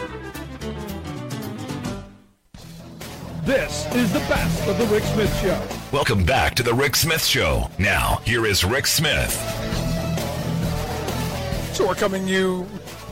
This is the best of the Rick Smith Show. Welcome back to the Rick Smith Show. Now, here is Rick Smith. So we're coming to you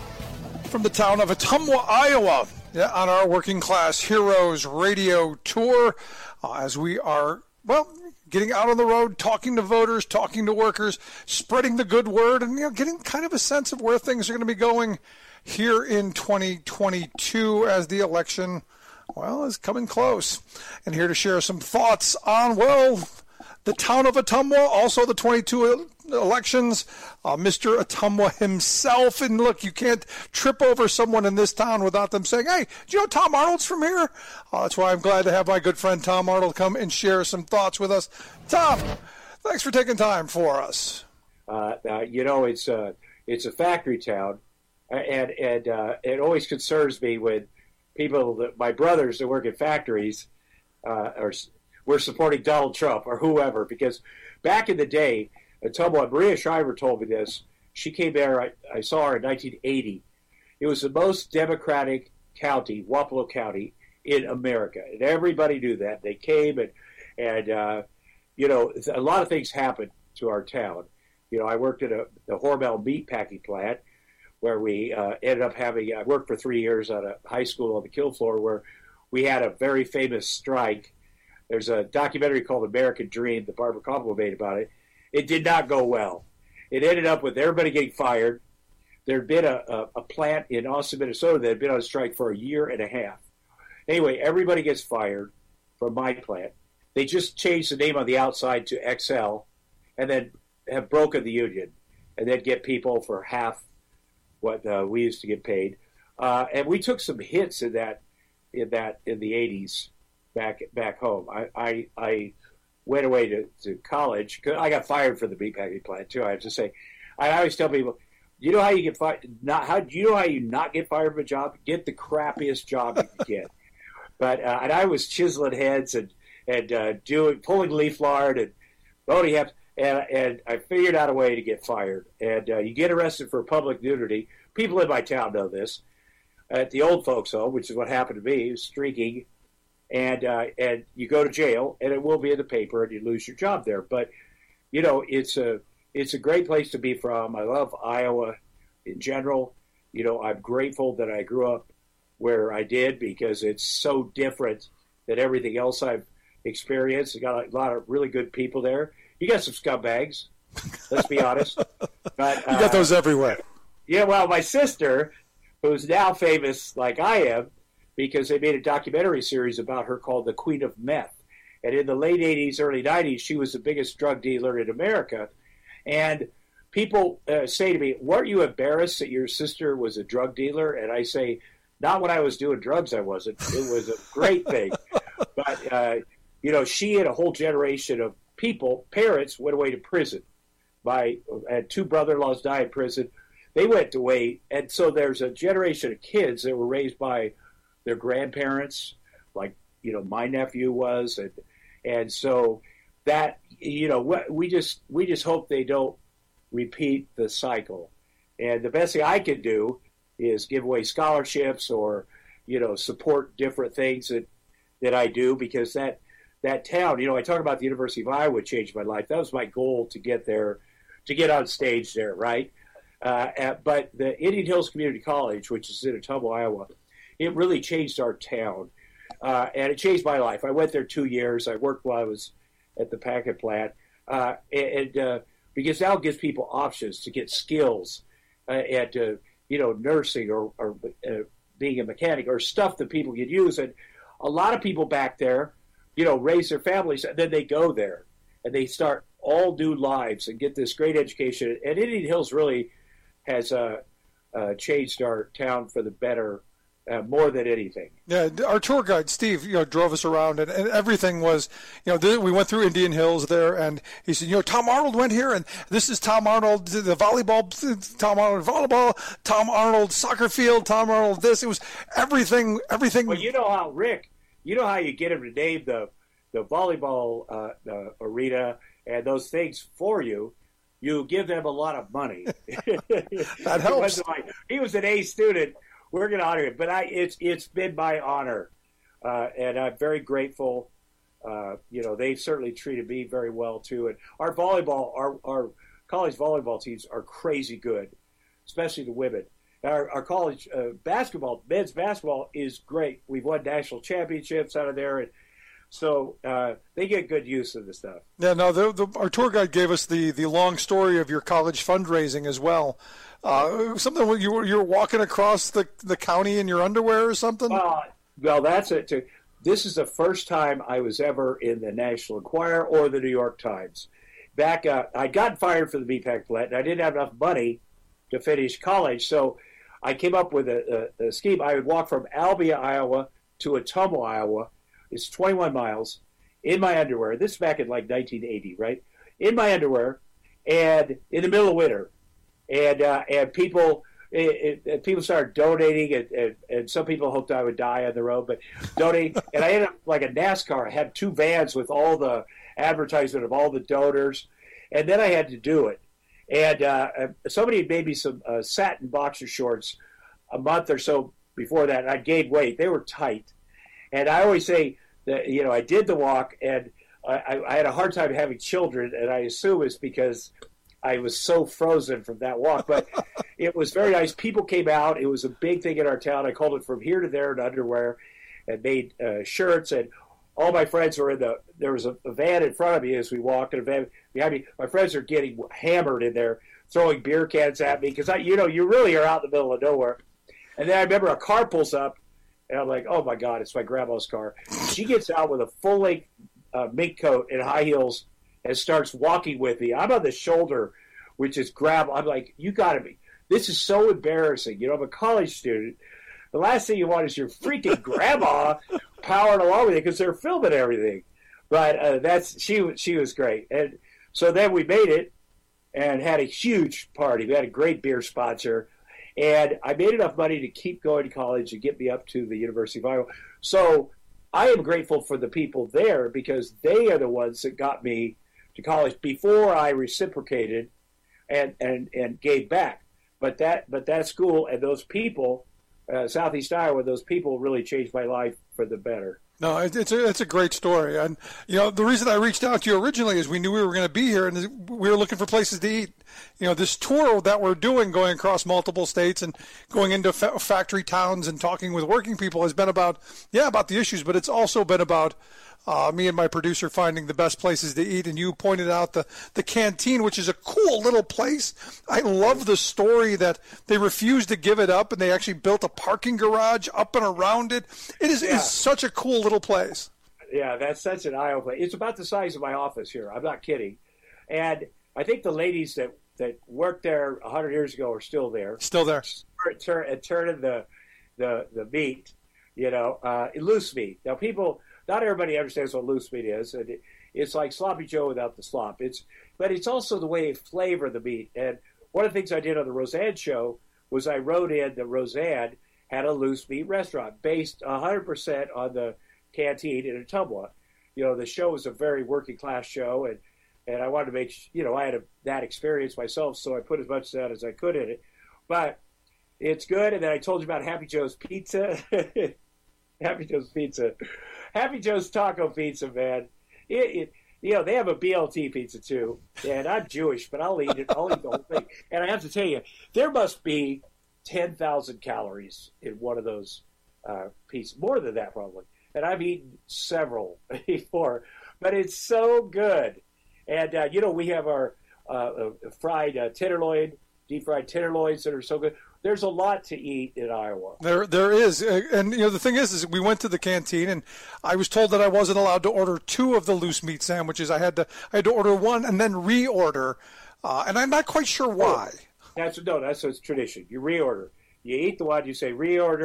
from the town of Ottumwa, Iowa, yeah, on our Working Class Heroes radio tour, uh, as we are, well, getting out on the road, talking to voters, talking to workers, spreading the good word, and you know, getting kind of a sense of where things are going to be going here in twenty twenty-two as the election, well, is coming close. And here to share some thoughts on, well, the town of Ottumwa, also the twenty-two elections, uh, Mister Ottumwa himself. And look, you can't trip over someone in this town without them saying, hey, do you know Tom Arnold's from here? Uh, that's why I'm glad to have my good friend Tom Arnold come and share some thoughts with us. Tom, thanks for taking time for us. Uh, uh, you know, it's a, it's a factory town, and, and uh, it always concerns me when people, that, my brothers that work in factories, uh, are we're supporting Donald Trump or whoever, because back in the day, Ottumwa, Maria Shriver told me this. She came there, I, I saw her in nineteen eighty. It was the most Democratic county, Wapello County, in America. And everybody knew that. They came and, and uh, you know, a lot of things happened to our town. You know, I worked at a, the Hormel meat packing plant where we uh, ended up having, I worked for three years at a high school on the kill floor where we had a very famous strike. There's a documentary called American Dream that Barbara Koppel made about it. It did not go well. It ended up with everybody getting fired. There had been a, a, a plant in Austin, Minnesota that had been on strike for a year and a half. Anyway, everybody gets fired from my plant. They just changed the name on the outside to X L and then have broken the union and then get people for half what uh, we used to get paid. Uh, and we took some hits in that in that in the eighties. Back back home, I I, I went away to, to college. I got fired from the meatpacking plant too. I have to say, I always tell people, you know how you get fired? Not how do you know how you not get fired from a job? Get the crappiest job you can get. But uh, and I was chiseling heads and and uh, doing pulling leaf lard and voting have and and I figured out a way to get fired. And uh, you get arrested for public nudity. People in my town know this. At the old folks' home, which is what happened to me, streaking. And uh, and you go to jail, and it will be in the paper, and you lose your job there. But you know, it's a it's a great place to be from. I love Iowa in general. You know, I'm grateful that I grew up where I did because it's so different than everything else I've experienced. You got a lot of really good people there. You got some scumbags, let's be honest. But, uh, you got those everywhere. Yeah, well, my sister, who's now famous like I am, because they made a documentary series about her called The Queen of Meth. And in the late eighties, early nineties, she was the biggest drug dealer in America. And people uh, say to me, weren't you embarrassed that your sister was a drug dealer? And I say, not when I was doing drugs, I wasn't. It was a great thing. But, uh, you know, she and a whole generation of people, parents, went away to prison. My I had two brother-in-laws die in prison. They went away. And so there's a generation of kids that were raised by their grandparents, like, you know, my nephew was. And, and so that, you know, we just, we just hope they don't repeat the cycle. And the best thing I can do is give away scholarships or, you know, support different things that, that I do, because that, that town, you know, I talk about the University of Iowa changed my life. That was my goal to get there, to get on stage there, right? Uh, at, but the Indian Hills Community College, which is in Ottumwa, Iowa, it really changed our town, uh, and it changed my life. I went there two years. I worked while I was at the packet plant, uh, and uh, because now it gives people options to get skills uh, at, uh, you know, nursing or, or uh, being a mechanic or stuff that people could use. And a lot of people back there, you know, raise their families, and then they go there, and they start all new lives and get this great education. And Indian Hills really has uh, uh, changed our town for the better uh, more than anything. Yeah, our tour guide Steve, you know, drove us around, and, and everything was, you know, th- we went through Indian Hills there, and he said, you know, Tom Arnold went here, and this is Tom Arnold, the volleyball, Tom Arnold volleyball, Tom Arnold soccer field, Tom Arnold this. It was everything, everything. Well, you know how Rick, you know how you get him to name the the volleyball uh, uh, arena and those things for you. You give them a lot of money. That helps. Like, he was an A student. We're going to honor him. But I, it's it's been my honor, uh, and I'm very grateful. Uh, you know, they've certainly treated me very well, too. And our volleyball, our, our college volleyball teams are crazy good, especially the women. Our, our college uh, basketball, men's basketball is great. We've won national championships out of there, and so uh, they get good use of the stuff. Yeah, no, the, the, our tour guide gave us the, the long story of your college fundraising as well. Uh, something where you were you were walking across the, the county in your underwear or something? Uh, well, that's it. Too. This is the first time I was ever in the National Enquirer or the New York Times. Back, uh, I got fired for the meatpacking plant, and I didn't have enough money to finish college, so I came up with a, a, a scheme. I would walk from Albia, Iowa to Ottumwa, Iowa. It's twenty-one miles in my underwear. This is back in like nineteen eighty, right? In my underwear, and in the middle of winter, and uh, and people it, it, people started donating, and, and, and some people hoped I would die on the road, but donate. And I ended up like a NASCAR. I had two vans with all the advertisement of all the donors, and then I had to do it. And uh, somebody had made me some uh, satin boxer shorts a month or so before that, and I gained weight. They were tight. And I always say that, you know, I did the walk, and I, I had a hard time having children, and I assume it's because I was so frozen from that walk. But it was very nice. People came out. It was a big thing in our town. I called it From Here to There in underwear, and made uh, shirts. And all my friends were in the – there was a, a van in front of me as we walked, and a van behind me. My friends are getting hammered in there, throwing beer cans at me because, I, you know, you really are out in the middle of nowhere. And then I remember a car pulls up, and I'm like, oh, my God, it's my grandma's car. She gets out with a full-length uh, mink coat and high heels and starts walking with me. I'm on the shoulder, which is grab. I'm like, you got to be. This is so embarrassing. You know, I'm a college student. The last thing you want is your freaking grandma powering along with you because they're filming everything. But uh, that's she, she was great. And so then we made it and had a huge party. We had a great beer sponsor. And I made enough money to keep going to college and get me up to the University of Iowa. So I am grateful for the people there because they are the ones that got me to college before I reciprocated and, and, and gave back. But that but that school and those people, uh, Southeast Iowa, those people really changed my life for the better. No, it's a, it's a great story. And, you know, the reason I reached out to you originally is we knew we were going to be here and we were looking for places to eat. You know, this tour that we're doing, going across multiple states and going into fa- factory towns and talking with working people has been about, yeah, about the issues, but it's also been about uh, me and my producer finding the best places to eat. And you pointed out the, the canteen, which is a cool little place. I love the story that they refused to give it up and they actually built a parking garage up and around it. It is, yeah. is such a cool little place. Yeah, that's such an eye-opener. It's about the size of my office here. I'm not kidding. And I think the ladies that, that worked there one hundred years ago are still there. Still there. Turn, turning the, the, the meat, you know, uh, loose meat. Now, people, not everybody understands what loose meat is. And it, it's like Sloppy Joe without the slop. It's, but it's also the way they flavor the meat. And one of the things I did on the Roseanne show was I wrote in that Roseanne had a loose meat restaurant based one hundred percent on the canteen in Ottumwa. You know, the show was a very working class show, and, and I wanted to make, you know, I had a, that experience myself, so I put as much of that as I could in it. But it's good, and then I told you about Happy Joe's Pizza. Happy Joe's Pizza. Happy Joe's Taco Pizza, man. It, it, you know, they have a B L T pizza, too, and I'm Jewish, but I'll eat it. I'll eat the whole thing. And I have to tell you, there must be ten thousand calories in one of those uh, pizzas. More than that, probably. And I've eaten several before, but it's so good. And, uh, you know, we have our uh, uh, fried uh, tenderloin, deep-fried tenderloins that are so good. There's a lot to eat in Iowa. There, there is. And, you know, the thing is, is we went to the canteen, and I was told that I wasn't allowed to order two of the loose meat sandwiches. I had to I had to order one and then reorder, uh, and I'm not quite sure why. That's No, that's a tradition. You reorder. You eat the one, you say reorder,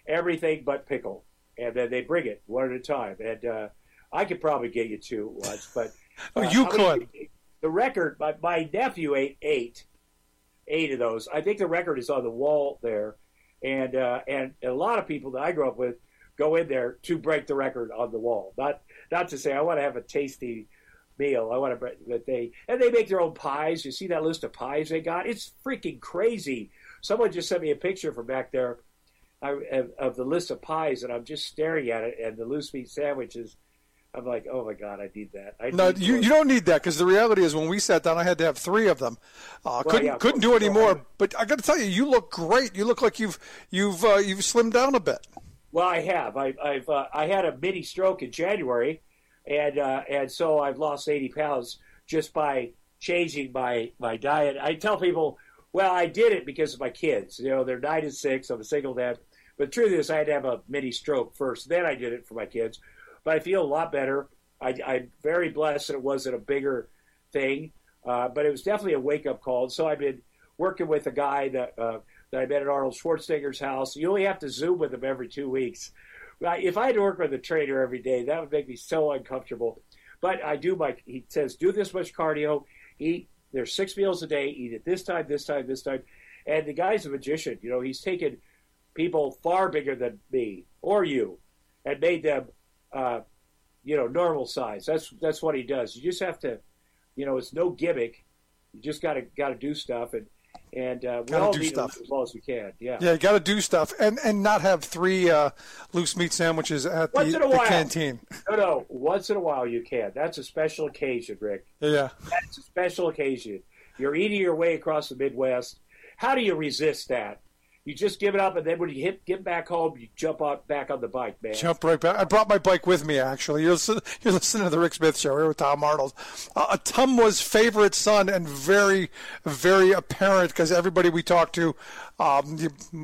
everything but pickle, and then they bring it one at a time. And uh, I could probably get you two once, but oh, uh, you could. The record, my, my nephew ate eight, eight of those. I think the record is on the wall there, and uh, and a lot of people that I grew up with go in there to break the record on the wall. Not not to say I want to have a tasty meal. I want to break, but they and they make their own pies. You see that list of pies they got? It's freaking crazy. Someone just sent me a picture from back there I, of, of the list of pies, and I'm just staring at it, and the loose meat sandwiches. I'm like, oh my God, I need that. I no, need you, you don't need that, because the reality is when we sat down, I had to have three of them. Uh, Well, couldn't yeah, couldn't well, do any well, more. But I got to tell you, you look great. You look like you've you've uh, you've slimmed down a bit. Well, I have. I, I've uh, I had a mini stroke in January, and uh, and so I've lost eighty pounds just by changing my, my diet. I tell people, well, I did it because of my kids. You know, they're nine and six. I'm a single dad. But the truth is, I had to have a mini stroke first. Then I did it for my kids. But I feel a lot better. I, I'm very blessed that it wasn't a bigger thing, uh, but it was definitely a wake-up call. So I've been working with a guy that uh, that I met at Arnold Schwarzenegger's house. You only have to Zoom with him every two weeks. If I had to work with a trainer every day, that would make me so uncomfortable. But I do my, he says, do this much cardio, eat, there's six meals a day, eat at this time, this time, this time. And the guy's a magician. You know, he's taken people far bigger than me or you and made them uh, you know, normal size. That's that's what he does. You just have to, you know, it's no gimmick. You just got to got to do stuff, and and uh, we Gotta all do need stuff. to live as well as we can. Yeah. Yeah, you got to do stuff, and and not have three uh, loose meat sandwiches at the, Once in a the while. canteen. No, no. Once in a while you can. That's a special occasion, Rick. Yeah. That's a special occasion. You're eating your way across the Midwest. How do you resist that? You just give it up, and then when you hit, get back home, you jump out back on the bike, man. Jump right back. I brought my bike with me, actually. You're, listen, you're listening to the Rick Smith Show here with Tom Arnold. Uh, Ottumwa's favorite son, and very, very apparent, because everybody we talk to, um,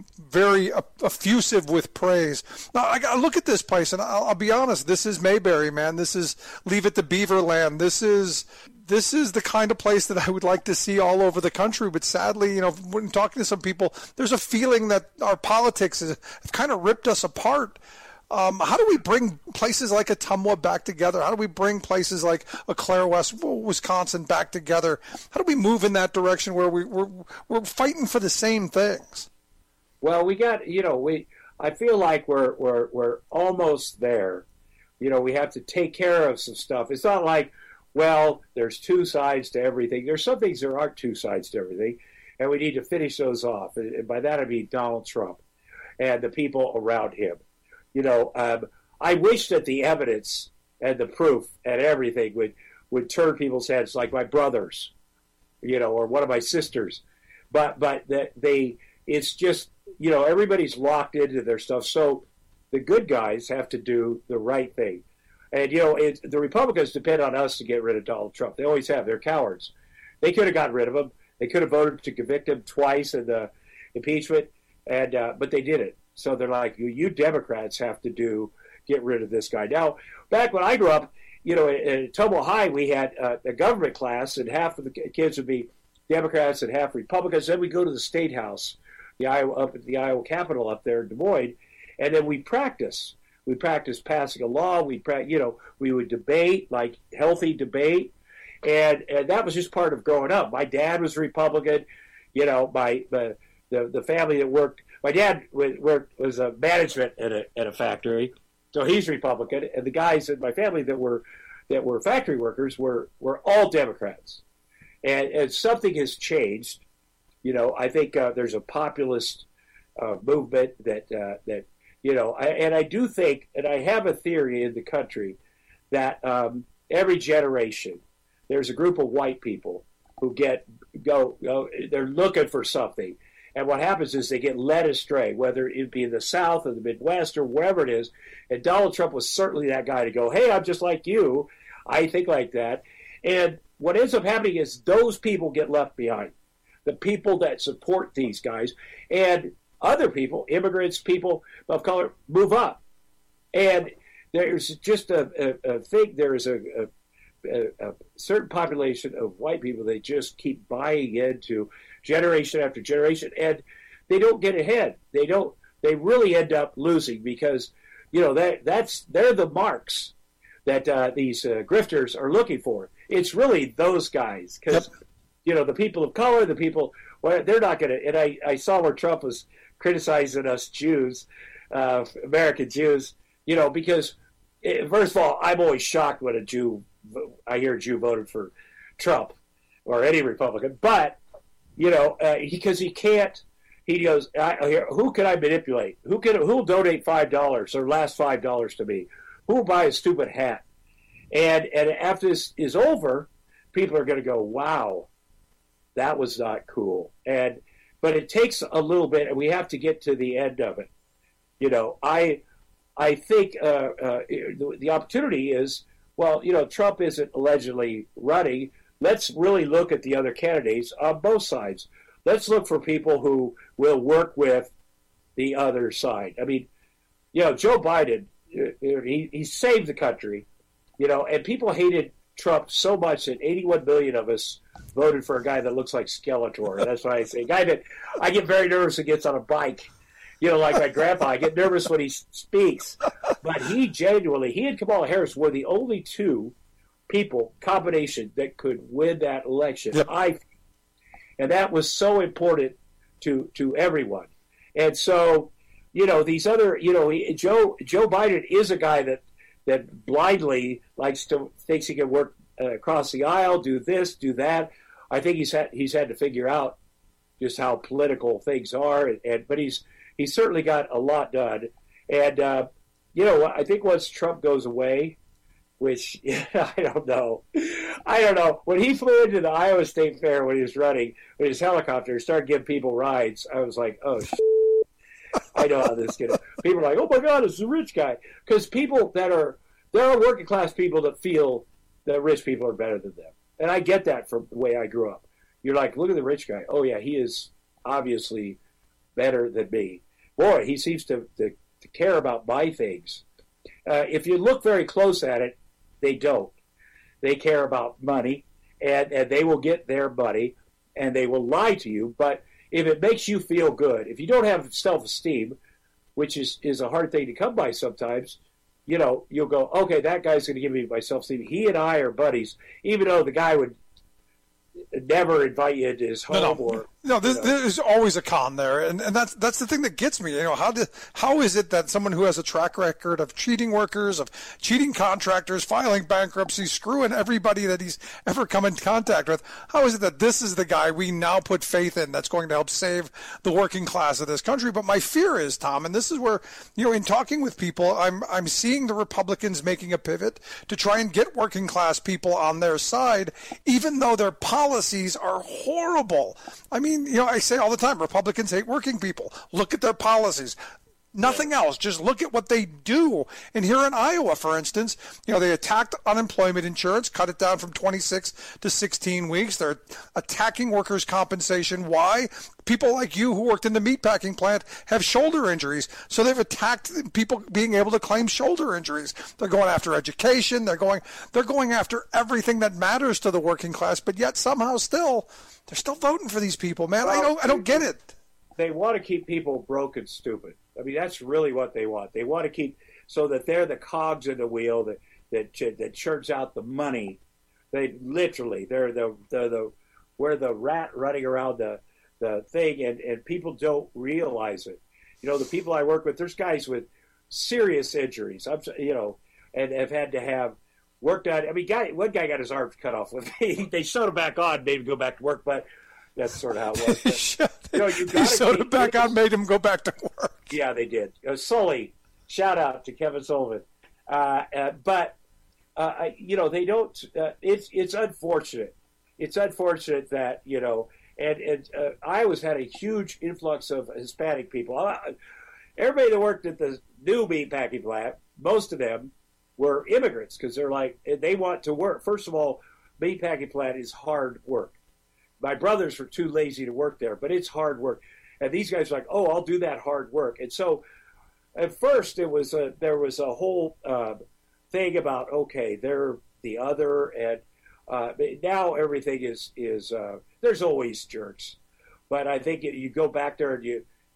very effusive with praise. Now, I got to look at this place, and I'll, I'll be honest, this is Mayberry, man. This is Leave It to Beaverland. This is... This is the kind of place that I would like to see all over the country. But sadly, you know, when talking to some people, there's a feeling that our politics has kind of ripped us apart. Um, how do we bring places like Ottumwa back together? How do we bring places like Eau Claire, West Wisconsin back together? How do we move in that direction where we, we're, we're fighting for the same things? Well, we got, you know, we. I feel like we're we're we're almost there. You know, we have to take care of some stuff. It's not like, well, there's two sides to everything. There's some things there aren't two sides to everything, and we need to finish those off. And by that I mean Donald Trump and the people around him. You know, um, I wish that the evidence and the proof and everything would, would turn people's heads, like my brothers, you know, or one of my sisters. But but that they, it's just, you know, everybody's locked into their stuff. So the good guys have to do the right thing. And, you know, it, the Republicans depend on us to get rid of Donald Trump. They always have. They're cowards. They could have gotten rid of him. They could have voted to convict him twice in the impeachment, and uh, but they didn't. So they're like, you, you Democrats have to do get rid of this guy. Now, back when I grew up, you know, at, at Ottumwa High, we had uh, a government class, and half of the kids would be Democrats and half Republicans. Then we go to the State House, the Iowa, up at the Iowa Capitol up there in Des Moines, and then we practice. We practiced passing a law. We, you know, we would debate, like healthy debate, and and that was just part of growing up. My dad was Republican. You know, my the the, the family that worked. My dad was, worked was a management at a at a factory, so he's Republican. And the guys in my family that were that were factory workers were were all Democrats. And and something has changed. You know, I think uh, there's a populist uh, movement that uh, that. You know, I, and I do think, and I have a theory in the country that um, every generation there's a group of white people who get go, go. They're looking for something, and what happens is they get led astray, whether it be in the South or the Midwest or wherever it is. And Donald Trump was certainly that guy to go, "Hey, I'm just like you. I think like that." And what ends up happening is those people get left behind, the people that support these guys, and other people, immigrants, people of color, move up. And there's just a, a, a thing, there is a, a, a certain population of white people that just keep buying into generation after generation, and they don't get ahead. They don't they really end up losing because, you know, that that's they're the marks that uh, these uh, grifters are looking for. It's really those guys because, yep. you know, the people of color, the people, well, they're not going to. And I, I saw where Trump was criticizing us Jews, uh, American Jews, you know, because it, first of all, I'm always shocked when a Jew, I hear a Jew voted for Trump or any Republican, but, you know, uh, because he can't, he goes, I, who can I manipulate? Who can, who will donate five dollars or last five dollars to me? Who will buy a stupid hat? And, and after this is over, people are going to go, wow, that was not cool. And, but it takes a little bit, and we have to get to the end of it. You know, I, I think uh, uh, the, the opportunity is, well, you know, Trump isn't allegedly running. Let's really look at the other candidates on both sides. Let's look for people who will work with the other side. I mean, you know, Joe Biden, he, he saved the country, you know, and people hated Trump so much that eighty-one million of us voted for a guy that looks like Skeletor. That's why I say, a guy that I get very nervous when he gets on a bike. You know, like my grandpa, I get nervous when he speaks. But he genuinely, he and Kamala Harris were the only two people, combination, that could win that election. Yep. I think. And that was so important to to everyone. And so, you know, these other, you know, he, Joe Joe Biden is a guy that that blindly likes to thinks he can work uh, across the aisle, do this, do that. I think he's had he's had to figure out just how political things are, and, and but he's he's certainly got a lot done. And uh, you know, I think once Trump goes away, which I don't know. I don't know. When he flew into the Iowa State Fair when he was running with his helicopter and started giving people rides, I was like, oh, shit. I know how this is going to. People are like, oh, my God, it's a rich guy. Because people that are, there are working class people that feel that rich people are better than them. And I get that from the way I grew up. You're like, look at the rich guy. Oh, yeah, he is obviously better than me. Boy, he seems to, to, to care about my things. Uh, if you look very close at it, they don't. They care about money, and, and they will get their money, and they will lie to you. But if it makes you feel good, if you don't have self-esteem, which is, is a hard thing to come by sometimes, you know, you'll go, okay, that guy's going to give me my self-esteem. He and I are buddies, even though the guy would never invite you into his home. No, no. or no there's, there's always a con there, and, and that's that's the thing that gets me. You know, how do, how is it that someone who has a track record of cheating workers, of cheating contractors, filing bankruptcy, screwing everybody that he's ever come in contact with, how is it that this is the guy we now put faith in that's going to help save the working class of this country? But my fear is, Tom, and this is where, you know, in talking with people, I'm I'm seeing the Republicans making a pivot to try and get working class people on their side, even though their policies are horrible. I mean, you know, I say all the time, Republicans hate working people. Look at their policies. Nothing else. Just look at what they do. And here in Iowa, for instance, you know, they attacked unemployment insurance, cut it down from twenty-six to sixteen weeks. They're attacking workers' compensation. Why? People like you who worked in the meatpacking plant have shoulder injuries. So they've attacked people being able to claim shoulder injuries. They're going after education. They're going, they're going after everything that matters to the working class. But yet somehow still, they're still voting for these people, man. Well, I don't, I don't get it. They want to keep people broke and stupid. I mean, that's really what they want. They want to keep so that they're the cogs in the wheel that that that churns out the money. They literally they're the they're the we're the rat running around the the thing, and, and people don't realize it. You know, the people I work with, there's guys with serious injuries. I'm you know, and have had to have worked on. I mean, guy one guy got his arms cut off with me. They sewed him back on, made him go back to work, but. That's sort of how it was. But, you know, you they sewed it back on, made him go back to work. Yeah, they did. Uh, Sully, shout out to Kevin Sullivan. Uh, uh, but, uh, you know, they don't, uh, it's it's unfortunate. It's unfortunate that, you know, and, and uh, Iowa's had a huge influx of Hispanic people. Uh, everybody that worked at the new meatpacking plant, most of them were immigrants because they're like, they want to work. First of all, meatpacking plant is hard work. My brothers were too lazy to work there, but it's hard work. And these guys are like, oh, I'll do that hard work. And so at first it was a, there was a whole uh, thing about, okay, they're the other. And uh, now everything is, is uh, there's always jerks. But I think you go back there and you,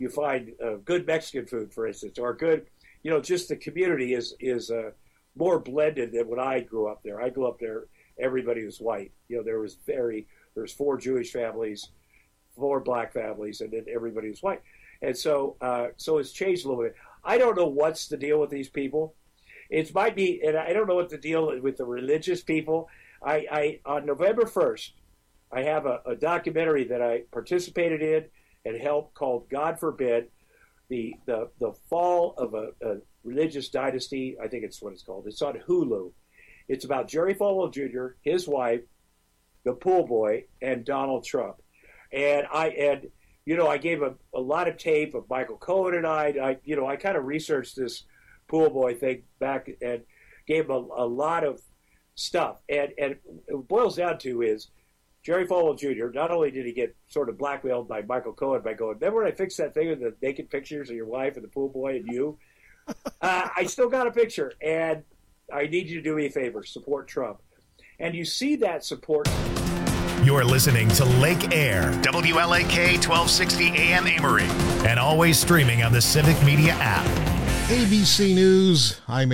you find uh, good Mexican food, for instance, or good, you know, just the community is is uh, more blended than when I grew up there. I grew up there, everybody was white. You know, there was very, there was four Jewish families, four black families, and then everybody was white. And so, uh, so it's changed a little bit. I don't know what's the deal with these people. It might be, and I don't know what the deal is with the religious people. I, I on November first, I have a, a documentary that I participated in and helped called God Forbid, the the, the fall of a, a religious dynasty. I think it's what it's called. It's on Hulu. It's about Jerry Falwell Junior, his wife, the pool boy, and Donald Trump. And I and you know I gave a, a lot of tape of Michael Cohen and I. I you know I kind of researched this pool boy thing back and gave him a, a lot of stuff. And and it boils down to is Jerry Falwell Junior, not only did he get sort of blackmailed by Michael Cohen by going, remember when I fixed that thing with the naked pictures of your wife and the pool boy and you? uh, I still got a picture, and I need you to do me a favor, support Trump. And you see that support. You're listening to Lake Air, W L A K twelve sixty A M Amory, and always streaming on the Civic Media app. A B C News, I'm